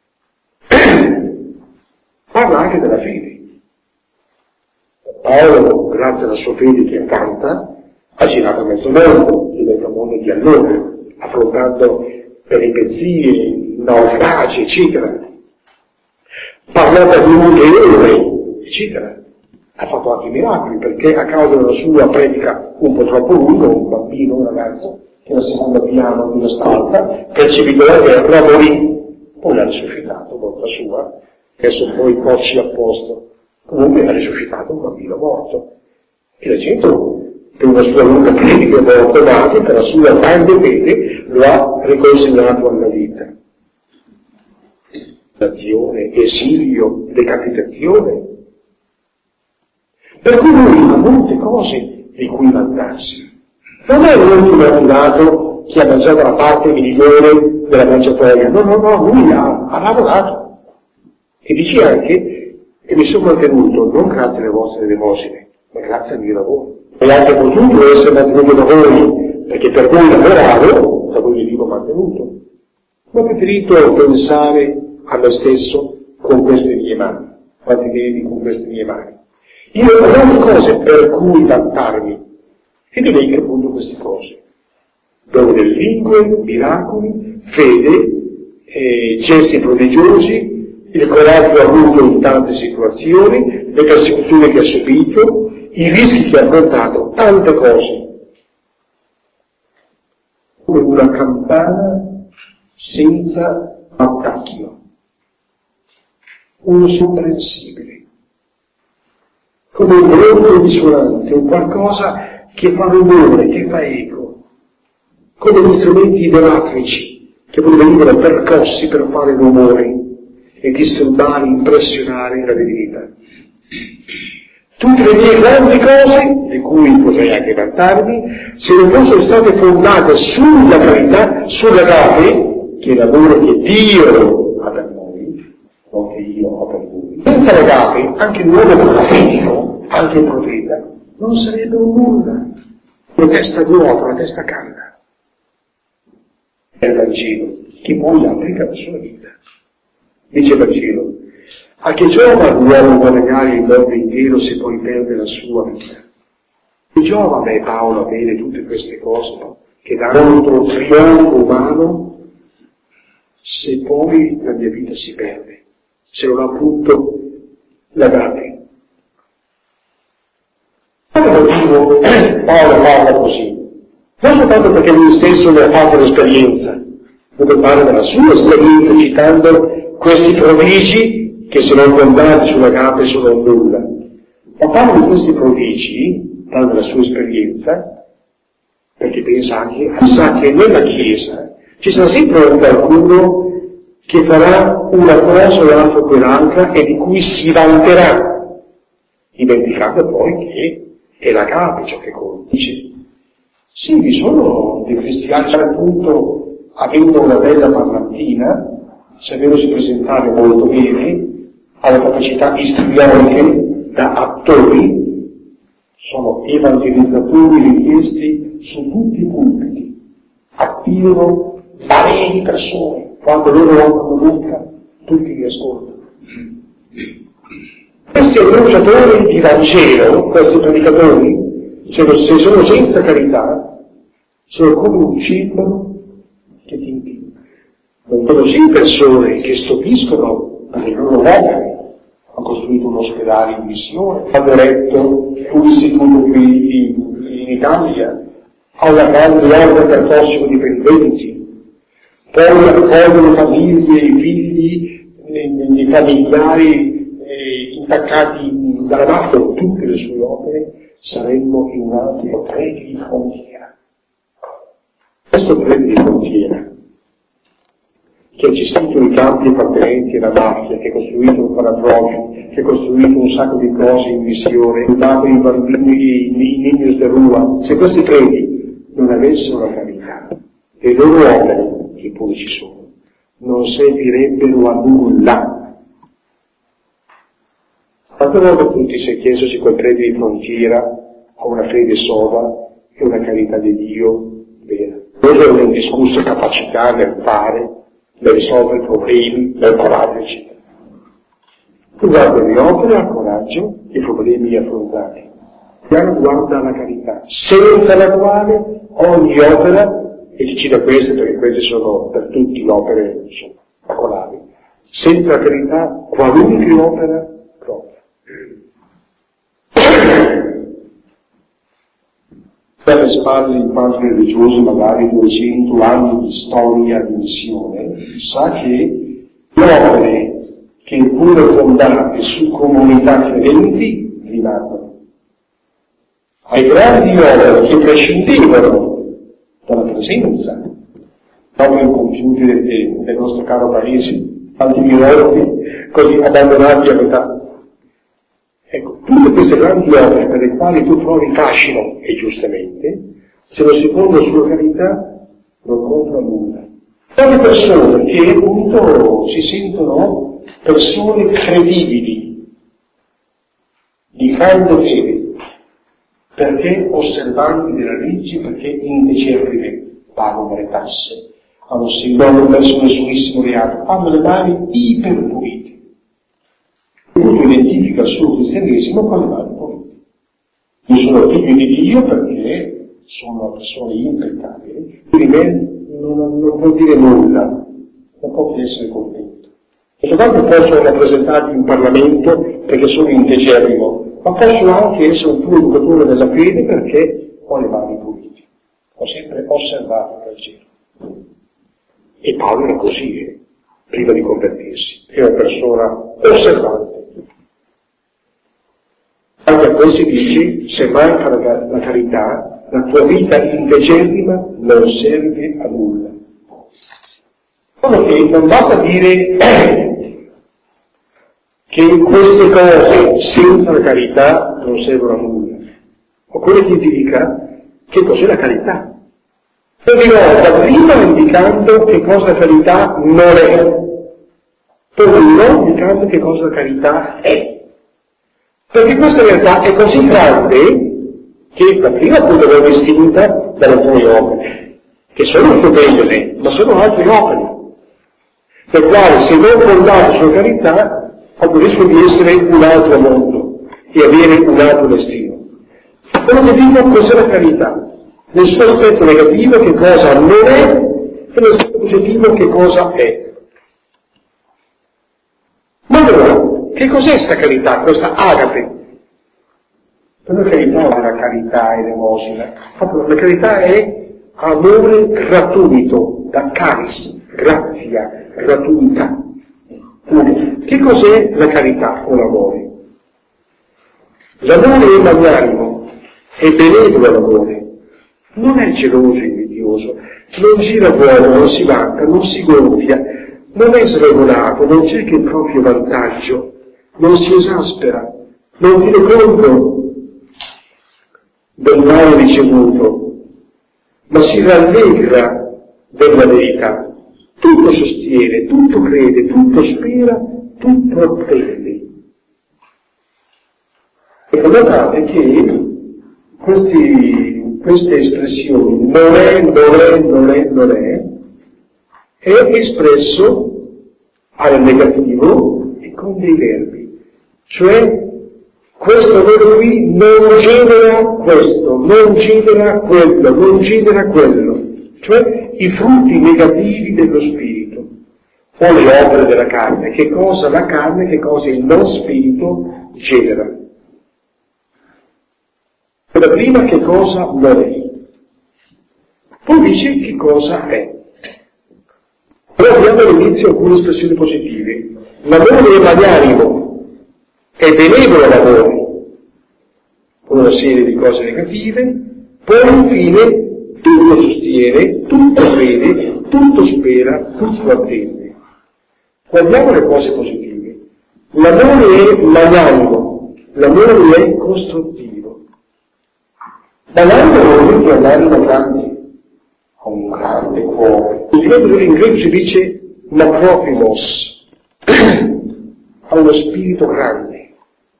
[SPEAKER 1] Parla anche della fede. Paolo, grazie alla sua fede che è tanta, ha girato mezzo mondo, il mezzo mondo di allora, affrontando peripezie, naufragi, eccetera. Parlò per lunghe ore, eccetera. Ha fatto anche miracoli, perché a causa della sua predica un po' troppo lunga, un bambino, un ragazzo, che era al secondo piano di una stanza, precipitò la terra, morì. Poi l'ha risuscitato, volta sua, messo poi i cocci a posto. Comunque ha risuscitato un bambino morto. E la gente, per una sua lunga predica, è morto, ma per la sua grande fede lo ha riconsegnato alla vita. Esilio, decapitazione. Per cui lui ha molte cose di cui vantarsi. Non è l'ultimo arrivato che ha mangiato la parte migliore della mangiatoia, no, lui ha lavorato. E dice anche che mi sono mantenuto non grazie alle vostre elemosine, ma grazie al mio lavoro. E anche potuto essere mantenuto da voi, perché per voi lavoravo, da voi vi dico mantenuto. Ma ho preferito pensare a me stesso con queste mie mani, quanti vedi con queste mie mani. Io ho tante cose per cui vantarmi, e direi che appunto queste cose. Dono delle lingue, miracoli, fede, gesti prodigiosi, il coraggio avuto in tante situazioni, le persecuzioni che ha subito, i rischi che ha affrontato, tante cose. Come una campana senza attacchio. Un sopprensibile, come un bronzo dissonante, un qualcosa che fa rumore, che fa eco, come gli strumenti idolatrici che poi venivano percossi per fare rumori e disturbare, impressionare la divinità. Tutte le mie grandi cose, di cui potrei anche vantarmi, se non fossero state fondate sulla carità, sull'agape, che è l'amore che Dio ha per noi, non che io ho per voi. Senza l'agape, anche l'uomo profetico, anche il profeta, non sarebbe un nulla. Una testa vuota, una testa calda. È il Vangelo, che poi applica la sua vita. Dice il Vangelo, a che giova l'uomo guadagnare il mondo intero se poi perde la sua vita? Che giova a me, Paolo, avere tutte queste cose, no? Che danno un trionfo umano se poi la mia vita si perde, se non ho appunto l'agape. Quale motivo Paolo parla così? Non soltanto perché lui stesso ne ha fatto l'esperienza, dove parla della sua esperienza citando questi prodigi che se non fondati sull'agape sono un nulla. Ma parla di questi prodigi, parla della sua esperienza, perché pensa che nella Chiesa ci sarà sempre qualcuno che farà una cosa o l'altra o quell'altra e di cui si vanterà, dimenticando poi che è l'agape ciò che conta. Dice, sì, vi sono dei cristiani che appunto, avendo una bella parlantina, sapendosi presentare molto bene, hanno capacità istrioliche da attori, sono evangelizzatori richiesti su tutti i pulpiti, attirano maree di persone, quando loro aprono bocca, tutti li ascoltano. Questi annunciatori di Vangelo, questi predicatori, se sono senza carità, sono come un cimbalo che ti impingue. Non sono sì persone che stupiscono per le loro opere, hanno costruito un ospedale in missione, hanno eretto un istituto qui in Italia, ha una grande opera per tossicodipendenti, poi accolgono famiglie, i figli, i familiari intaccati dalla mafia. Tutte le sue opere saremmo in un altro preti di frontiera. Questo preti di frontiera, che ha gestito i campi appartenenti alla mafia, che ha costruito un paratrofio, che ha costruito un sacco di cose in missione, dato i bambini, i niños de rua, se questi preti non avessero la carità, le loro opere, che pure ci sono, non servirebbero a nulla. Quante volte tu ti sei chiesto se quel prete di frontiera ha una fede soda e una carità di Dio vera? Loro hanno indiscussa capacità nel fare, nel risolvere problemi, nel coraggio, eccetera. Tu guarda le opere al coraggio, i problemi affrontati. Piano guarda la carità, senza la quale ogni opera, e ti cita queste perché queste sono per tutti le opere secolari, senza la carità qualunque opera propria. Per le spalle in quanto religioso magari 200 anni di storia di missione, sa che le opere che pure fondate su comunità credenti rimangono. Ai grandi opere che prescindevano dalla presenza, opere compiute del nostro caro paese, tanti minori così abbandonati a metà. Ecco, tutte queste grandi opere per le quali tu trovi fascino, e giustamente, se non si pongono sulla carità, non contano nulla. Tante persone che appunto si sentono persone credibili, di grande fede, perché osservanti della legge, perché indecerrime, pagano le tasse, hanno persone sullissimo reato, hanno le mani iperpulite. Uno identifica il suo cristianesimo con le mani pulite. Io sono figlio di Dio perché sono una persona impeccabile, quindi me non vuol dire nulla, non posso essere contento. E soltanto posso rappresentarmi in Parlamento perché sono integerrimo, ma posso anche essere un tuo educatore della fede perché ho le mani pulite. Ho sempre osservato dal cielo. E Paolo era così, prima di convertirsi, era una persona osservante. Anche a questo dice, se manca la carità, la tua vita integerrima non serve a nulla. Solo che non basta dire che queste cose senza la carità non servono a nulla. Occorre che ti dica che cos'è la carità. Poi dirò prima indicando che cosa la carità non è, poi dirò indicando che cosa la carità è. Perché questa realtà è così grande che la prima appunto va distinta dalle tue opere, che sono fedele, ma sono altre opere, per quale se non fondate sulla carità rischio di essere un altro mondo e avere un altro destino. Quello che dico cos'è la carità, nel suo aspetto negativo che cosa non è e nell'aspetto positivo che cosa è. Ma allora, che cos'è questa carità, questa agape? La carità non è la carità e l'emosina, la carità è amore gratuito, da caris, grazia, gratuità. Che cos'è la carità o l'amore? L'amore è magnanimo, è benevolo l'amore, non è geloso e invidioso, non gira fuori, non si vanta, non si gonfia, non è sregolato, non cerca il proprio vantaggio, non si esaspera, non tiene conto del male ricevuto, ma si rallegra della verità. Tutto sostiene, tutto crede, tutto spera, tutto attende. E notate che queste espressioni non è espresso al negativo e con dei verbi. Cioè, questo amore qui non genera questo, non genera quello, non genera quello. Cioè, i frutti negativi dello spirito, o le opere della carne. Che cosa la carne, che cosa il non spirito genera. Per prima che cosa non è. Poi dice che cosa è. Però abbiamo all'inizio alcune espressioni positive. L'amore è magnanimo, è benevolo l'amore, con una serie di cose negative, poi infine tutto sostiene, tutto crede, tutto spera, tutto attende. Guardiamo le cose positive. L'amore è magnanimo, l'amore è costruttivo. Magnanimo vuol dire che l'anima grande, ha un grande cuore. In greco si dice makropimos, ha uno spirito grande,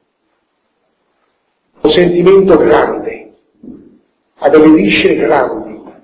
[SPEAKER 1] un sentimento grande, ha delle viscere grandi.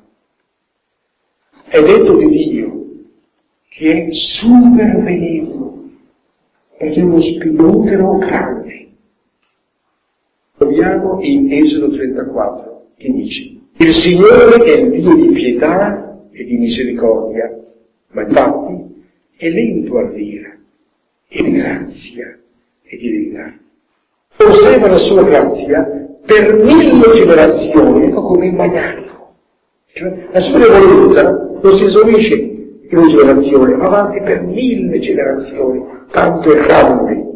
[SPEAKER 1] È detto di Dio che è super benevolo, perché è uno spirito grande. Troviamo in Esodo 34, che dice: il Signore è il Dio di pietà e di misericordia, ma infatti è lento a dire, e di grazia e di verità. Conserva la sua grazia per 1000 generazioni, ecco come il magnanimo. Cioè, la sua benevolenza non si esaurisce in una generazione, ma avanti per 1000 generazioni, tanto è grande.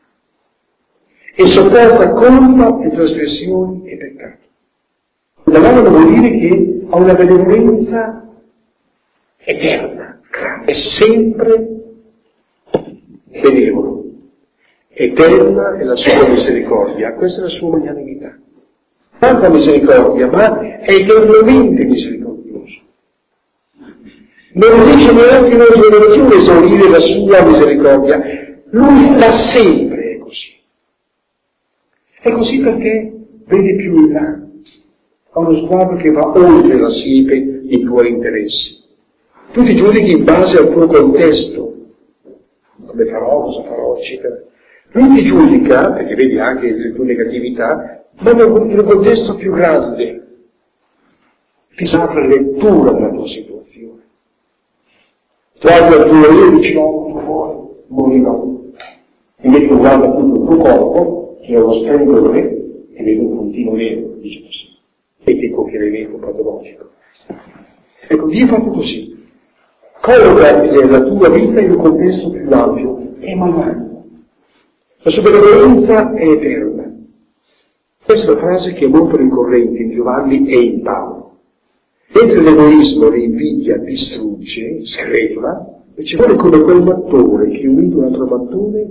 [SPEAKER 1] E sopporta colpa e trasgressioni e peccato. La mano vuol dire che ha una benevolenza eterna, è sempre benevolo. Eterna è la sua misericordia, questa è la sua magnanimità. Tanta misericordia, ma è eternamente misericordioso. Non dice neanche una generazione esaurire la sua misericordia, lui da sempre è così. È così perché vede più in là, ha uno sguardo che va oltre la siepe dei tuoi interessi. Tu ti giudichi in base al tuo contesto, come farò, cosa farò, eccetera. Lui ti giudica, perché vedi anche le tue negatività, ma in un contesto più grande. Ti sa la lettura della tua situazione. Guarda il tuo io e dici no, tu fuori, morirò. Invece guarda tutto il tuo corpo, che è uno splendore, e vede un continuo nero, dice così. E che copia l'eco patologico. Ecco, Dio è fatto così. Colloca la tua vita in un contesto più ampio, è magnanimo. La sua benevolenza è eterna. Questa è la frase che è molto ricorrente in Giovanni e in Paolo. Mentre l'egoismo, l'invidia distrugge, screva, e ci vuole come quel mattone che unito a un altro mattone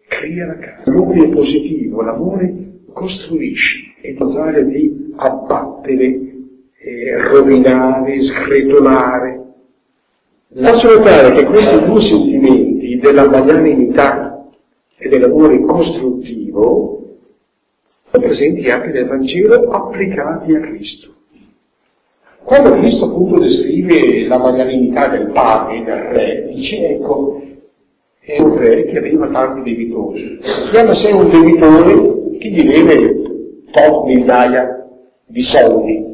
[SPEAKER 1] crea la casa. L'amore è positivo, l'amore costruisce, è il contrario di abbattere, rovinare, sgretolare. Lascio notare che questi due sentimenti della magnanimità e dell'amore costruttivo sono presenti anche nel Vangelo applicati a Cristo. Quando Cristo appunto descrive la magnanimità del padre, del re, dice ecco, è un re che aveva tanti debitori. Chiama sé un debitore che gli deve tot migliaia di soldi.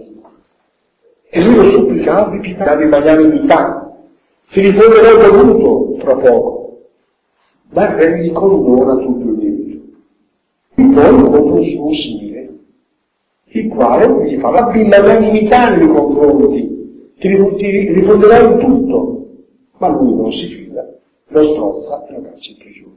[SPEAKER 1] E lui lo supplica, abbi pietà, abbi magnanimità, ti ritornerò il dovuto tra poco. Ma il re gli condona tutto il debito. E poi incontra un suo simile, il quale gli fa l'abbi magnanimità nei confronti, ti ritornerà il tutto. Ma lui non si fida, lo strozza e lo caccia in prigione.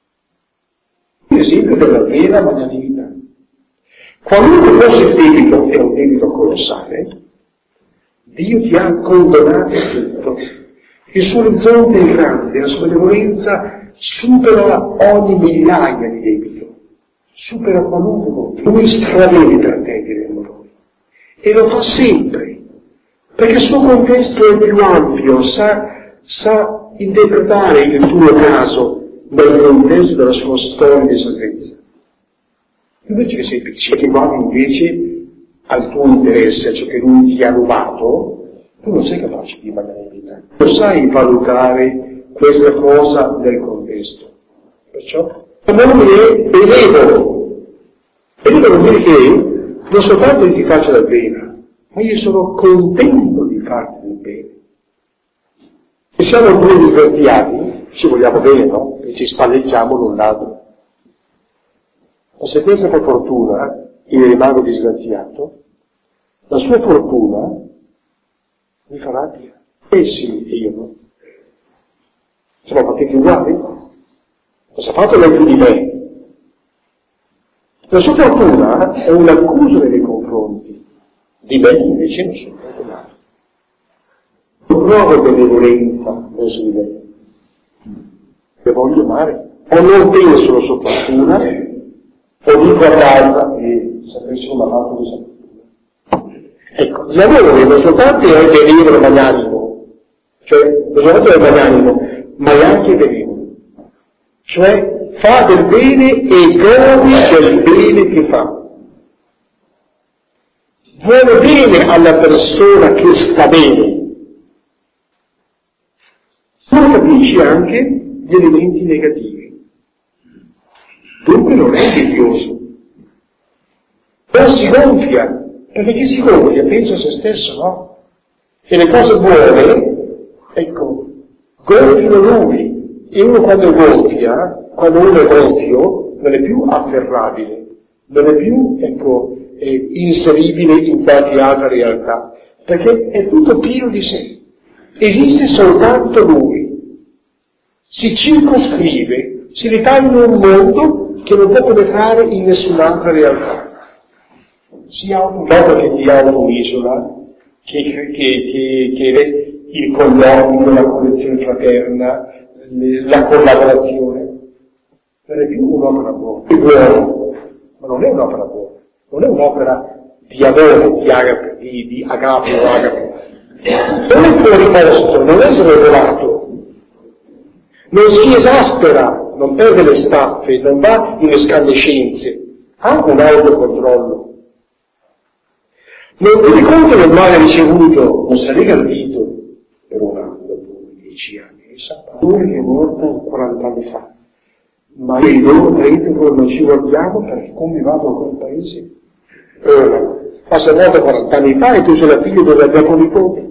[SPEAKER 1] Un esempio della vera magnanimità. Qualunque fosse il debito, è un debito colossale, Dio ti ha condonato tutto. Il suo orizzonte è grande, la sua benevolenza supera ogni migliaia di debito, supera qualunque conto. Lui stravede per te di remoro. E lo fa sempre, perché il suo contesto è più ampio, sa interpretare il tuo caso nel contesto della sua storia di salvezza. Invece che sei piccino, che guardi invece al tuo interesse, a ciò che lui ti ha rubato, tu non sei capace di magnanimità. Non sai valutare questa cosa nel contesto. Perciò l'amore è benevolo. Benevolo vuol dire che non soltanto io ti faccio del bene, ma io sono contento di farti del bene. Se siamo due disgraziati, ci vogliamo bene, no? E ci spalleggiamo l'un l'altro. Ma se questa è fortuna, io rimango disgraziato, la sua fortuna mi fa rabbia. Sì, e io no. Siamo partiti uguali? Cosa ha fatto lei più di me? La sua fortuna è un'accusa nei miei confronti. Di me invece non sono perdonato. Non provo benevolenza verso di me. Che voglio amare. O non penso alla sua fortuna, o dico a casa che sapessimo amato di sapore. Ecco, l'amore non soltanto è benevolo e magnanimo, cioè non soltanto è magnanimo, ma è anche benevolo. Cioè fa del bene e gode del bene che fa. Vuole bene alla persona che sta bene. Non capisce anche gli elementi negativi. Dunque non è invidioso. Non si gonfia. Perché chi si gonfia pensa a se stesso, no? E le cose buone, ecco, gonfiano lui. E uno quando uno è gonfio, non è più afferrabile, non è più, ecco, inseribile in qualche altra realtà, perché è tutto pieno di sé. Esiste soltanto lui. Si circoscrive, si ritaglia in un mondo che non può penetrare in nessun'altra realtà. Dopo che ti autoisola, che il colloquio, la collezione fraterna, la collaborazione, non è più un'opera buona, è buono, ma non è un'opera buona, non è un'opera di amore, di agape o agape. Non è fuori posto, non è sregolato, non si esaspera, non perde le staffe, non va in escandescenze, ha un autocontrollo. Non tiene conto del male ricevuto, non si lega il dito per un anno, dopo 10 anni, e sa che è morta 40 anni fa. Ma io in loro paese non ci guardiamo perché come vado a quel paese? Ma se è morta 40 anni fa e tu sei la figlia dove abbiamo nipote.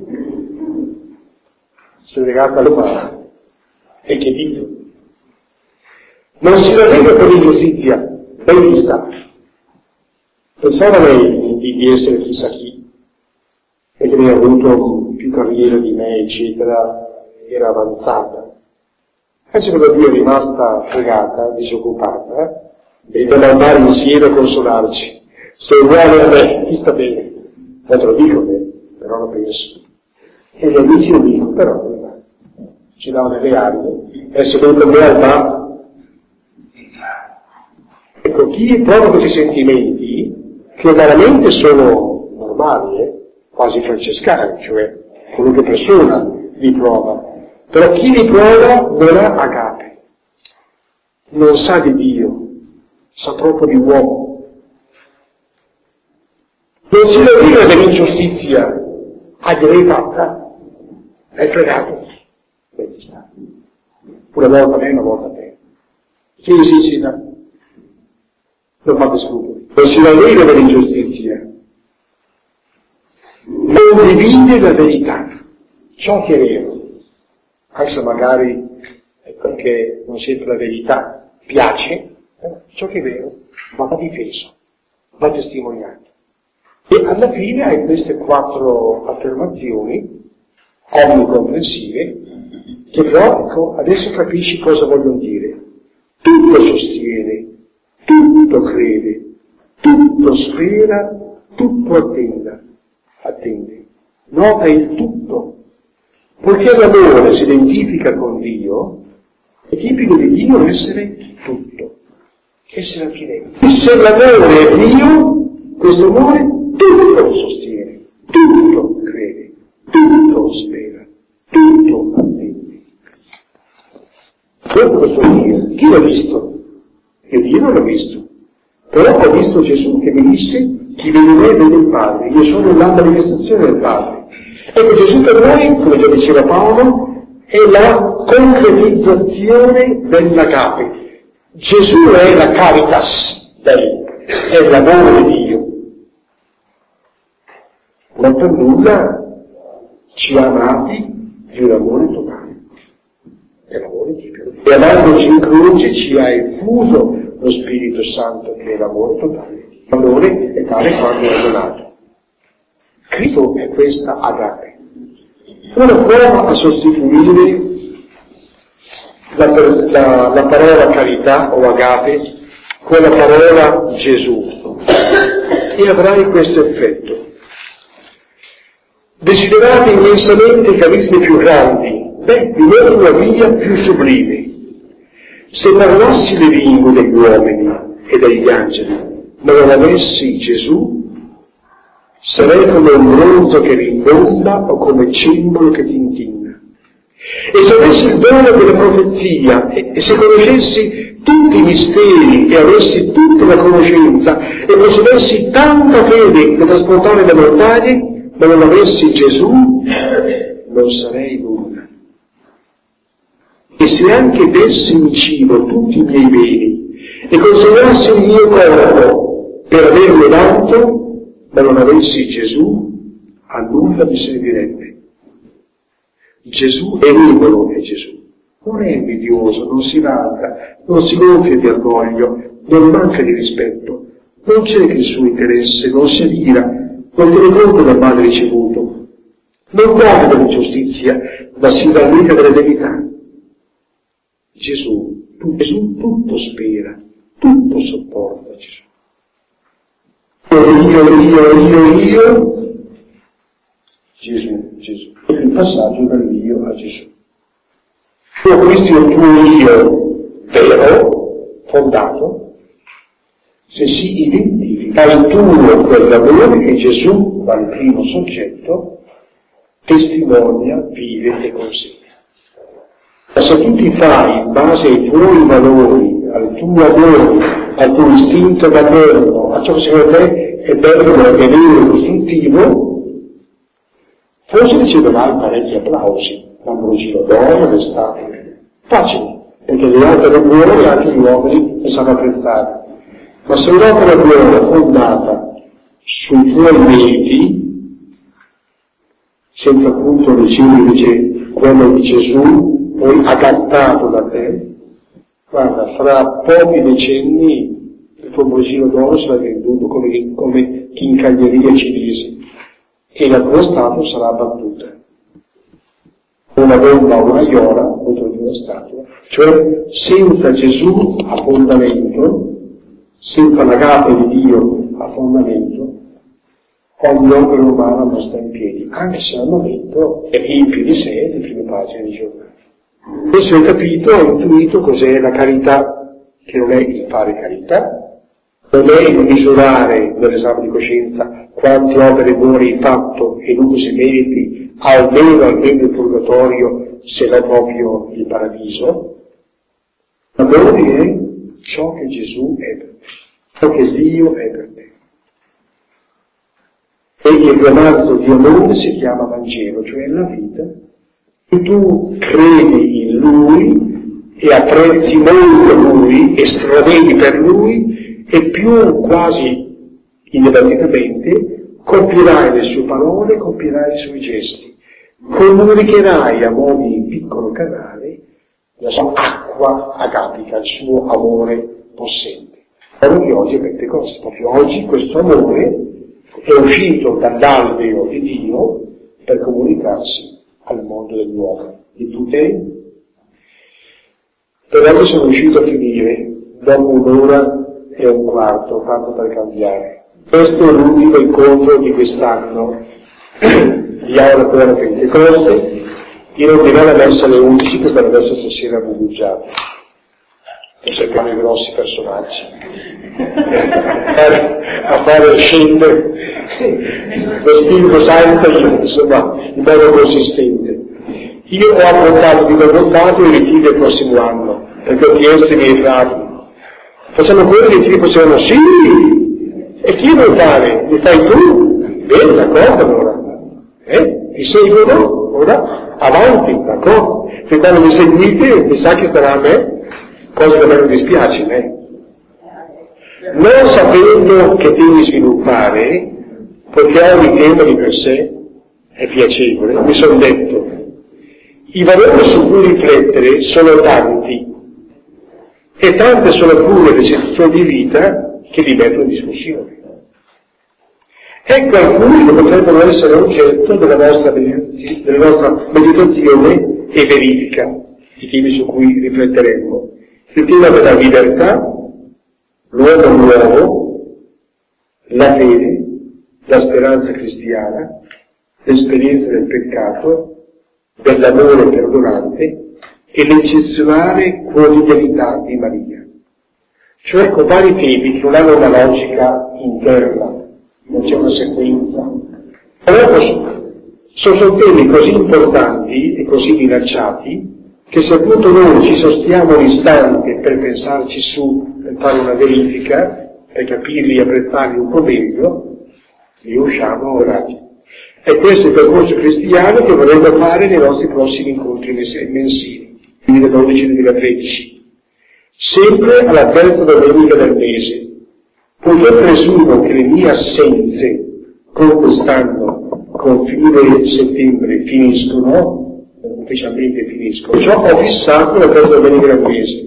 [SPEAKER 1] Sei legata alle mani. E che dito? Non si rallegra per l'ingiustizia, ben vista. Pensava lei di essere chissà chi, perché aveva avuto più carriera di me, eccetera, era avanzata. Invece quella lì è rimasta fregata, disoccupata, e dobbiamo andare insieme a consolarci. Se è uguale a me, chi sta bene? Non te lo dico bene, però lo penso. E gli amici lo dicono, però ci davano delle armi, è seduto me al bar, chi prova questi sentimenti, che umanamente sono normali, quasi francescani, cioè qualunque persona li prova, però chi li prova non ha agape, non sa di Dio, sa troppo di uomo. Non si deve dire dell'ingiustizia, gliel'hai fatta, l'hai fregato, vedi sta. Una volta me, una volta te. Sì, no. Non fate scrupoli. Non si deve dire dell'ingiustizia. Non divide la verità, ciò che è vero, anche se magari anche non sempre la verità piace, ciò che è vero va difeso, va testimoniato. E alla fine hai queste 4 affermazioni omnicomprensive che però, ecco, adesso capisci cosa vogliono dire. Tutto sostiene, tutto crede, tutto spera, tutto attende. Nota il tutto. Poiché l'amore si identifica con Dio, è tipico di Dio essere tutto, essere a pienezza. E se l'amore è Dio, questo amore tutto sostiene, tutto crede, tutto spera, tutto attende. Dopo questo Dio, chi l'ha visto? Io non l'ho visto, però ho visto Gesù che mi disse: chi vede me vede il Padre, io sono la manifestazione del Padre. Ecco, Gesù per noi, come già diceva Paolo, è la concretizzazione dell'agape. Gesù è la caritas Dei, è l'amore di Dio. Non per nulla ci ha amati di un amore totale, è l'amore di Dio. E amandoci in croce ci ha effuso lo Spirito Santo, che è l'amore totale. L'amore è tale quando è donato. Cristo è questa agape. Uno prova a sostituire la parola carità o agape con la parola Gesù e avrai questo effetto. Desiderate immensamente i carismi più grandi, vi mostro una via più sublime. Se parlassi le lingue degli uomini e degli angeli, ma non avessi Gesù, sarei come un bronzo che rimbomba o come cembalo che tintinna. E se avessi il dono della profezia e se conoscessi tutti i misteri e avessi tutta la conoscenza e possedessi tanta fede da trasportare le montagne, ma non avessi Gesù, non sarei nulla. E se anche dessi in cibo tutti i miei beni e consegnassi il mio corpo per averlo dato, ma non avessi Gesù, a nulla mi servirebbe. Gesù è libero, è Gesù. Non è invidioso, non si vanta, non si gonfia di orgoglio, non manca di rispetto, non cerca il suo interesse, non si adira, non tiene conto del male ricevuto, non gode dell'ingiustizia, ma si rallegra della verità. Gesù tutto spera, tutto sopporta Gesù. Io, Gesù. È il passaggio dall'io a Gesù. Tu acquisti il tuo io vero, fondato, se si identifica al tuo quell'amore che Gesù, qual primo soggetto, testimonia, vive e consegna. Ma se tu ti fai in base ai tuoi valori, al tuo amore, al tuo istinto materno, a ciò che secondo te è bello, è vero, costruttivo, forse riceverai parecchi applausi, l'ambrogino d'oro, le statue, facile, perché le opere buone anche gli uomini le sanno apprezzare. Ma se un'opera buona fondata sui tuoi meriti, senza appunto ricevere invece quello di Gesù, poi agattato da te, guarda, fra pochi decenni il tuo ambrogino d'oro sarà venduto come chincaglieria cinese e la tua statua sarà abbattuta. Una bomba o una iola contro di una statua, cioè senza Gesù a fondamento, senza l'agape di Dio a fondamento, ogni opera umana non sta in piedi, anche se al momento è riempio di sé le prime pagine di giornale. Adesso hai capito, hai intuito cos'è la carità, che non è il fare carità, Non è il misurare nell'esame di coscienza quante opere buone hai fatto e dunque se meriti almeno il purgatorio, se no proprio il paradiso. L'amore è ciò che Gesù è per te, ciò che Dio è per te. E il grammazo di amore si chiama Vangelo, cioè la vita. E tu credi in Lui e apprezzi molto Lui e stravedi per Lui e più quasi inevitabilmente compierai le sue parole, compierai i suoi gesti, comunicherai a mo' di piccolo canale la sua acqua agapica, il suo amore possente. Quello che oggi è Pentecoste, proprio oggi questo amore è uscito dall'alveo di Dio per comunicarsi al mondo dell'uomo. Di tutte. Per oggi sono riuscito a finire, dopo 1 ora e un quarto, tanto per cambiare. Questo è l'ultimo incontro di quest'anno di Aula per Pentecoste. Io non dirò la messa alle 11 perché la messa stasera è bugiata. Non cercano i grossi personaggi a fare scendere lo Spirito Santo, insomma, in modo consistente. Io ho affrontato di adottato i ritiri del prossimo anno, perché ho chiesto ai miei frati, facciamo quelli che ritiri facevano, sì, e chi vuoi fare? Li fai tu? Bene, d'accordo allora. Ti seguono? Ora avanti, d'accordo? Se quando mi seguite mi sa che starà a me, cosa che a me non dispiace, Non sapendo che temi sviluppare, poiché ogni tema di per sé è piacevole, mi sono detto, i valori su cui riflettere sono tanti, e tante sono pure le situazioni di vita che li mettono in discussione. Ecco alcuni che potrebbero essere oggetto della nostra meditazione e verifica, i temi su cui rifletteremo. Il tema della libertà, l'uomo nuovo, la fede, la speranza cristiana, l'esperienza del peccato, dell'amore perdonante e l'eccezionale quotidianità di Maria. Cioè con vari temi che non hanno una logica interna, non c'è una sequenza. Però sono temi così importanti e così minacciati che se appunto noi ci sostiamo un istante per pensarci su, per fare una verifica, per capirli e apprezzarli un po' meglio, li usciamo orati. E questo è il percorso cristiano che vorremmo fare nei nostri prossimi incontri mensili, quindi del 12 e 2013. Sempre alla terza domenica del mese, poiché presumo che le mie assenze con quest'anno, con fine settembre, finiscono, ufficialmente finiscono, perciò ho fissato la terza domenica del mese,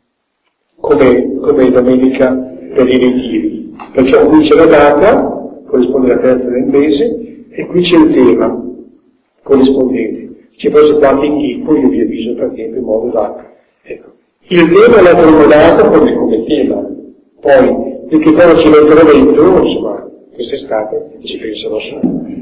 [SPEAKER 1] come domenica per i ritiri. Perciò qui c'è la data, corrisponde alla terza del mese, e qui c'è il tema corrispondente. Ci fosse qualche inghippo, io vi avviso per tempo in modo da... Ecco. Il tema l'ho formulato come tema, poi perché quando ci metterò dentro, insomma, quest'estate ci penserò su.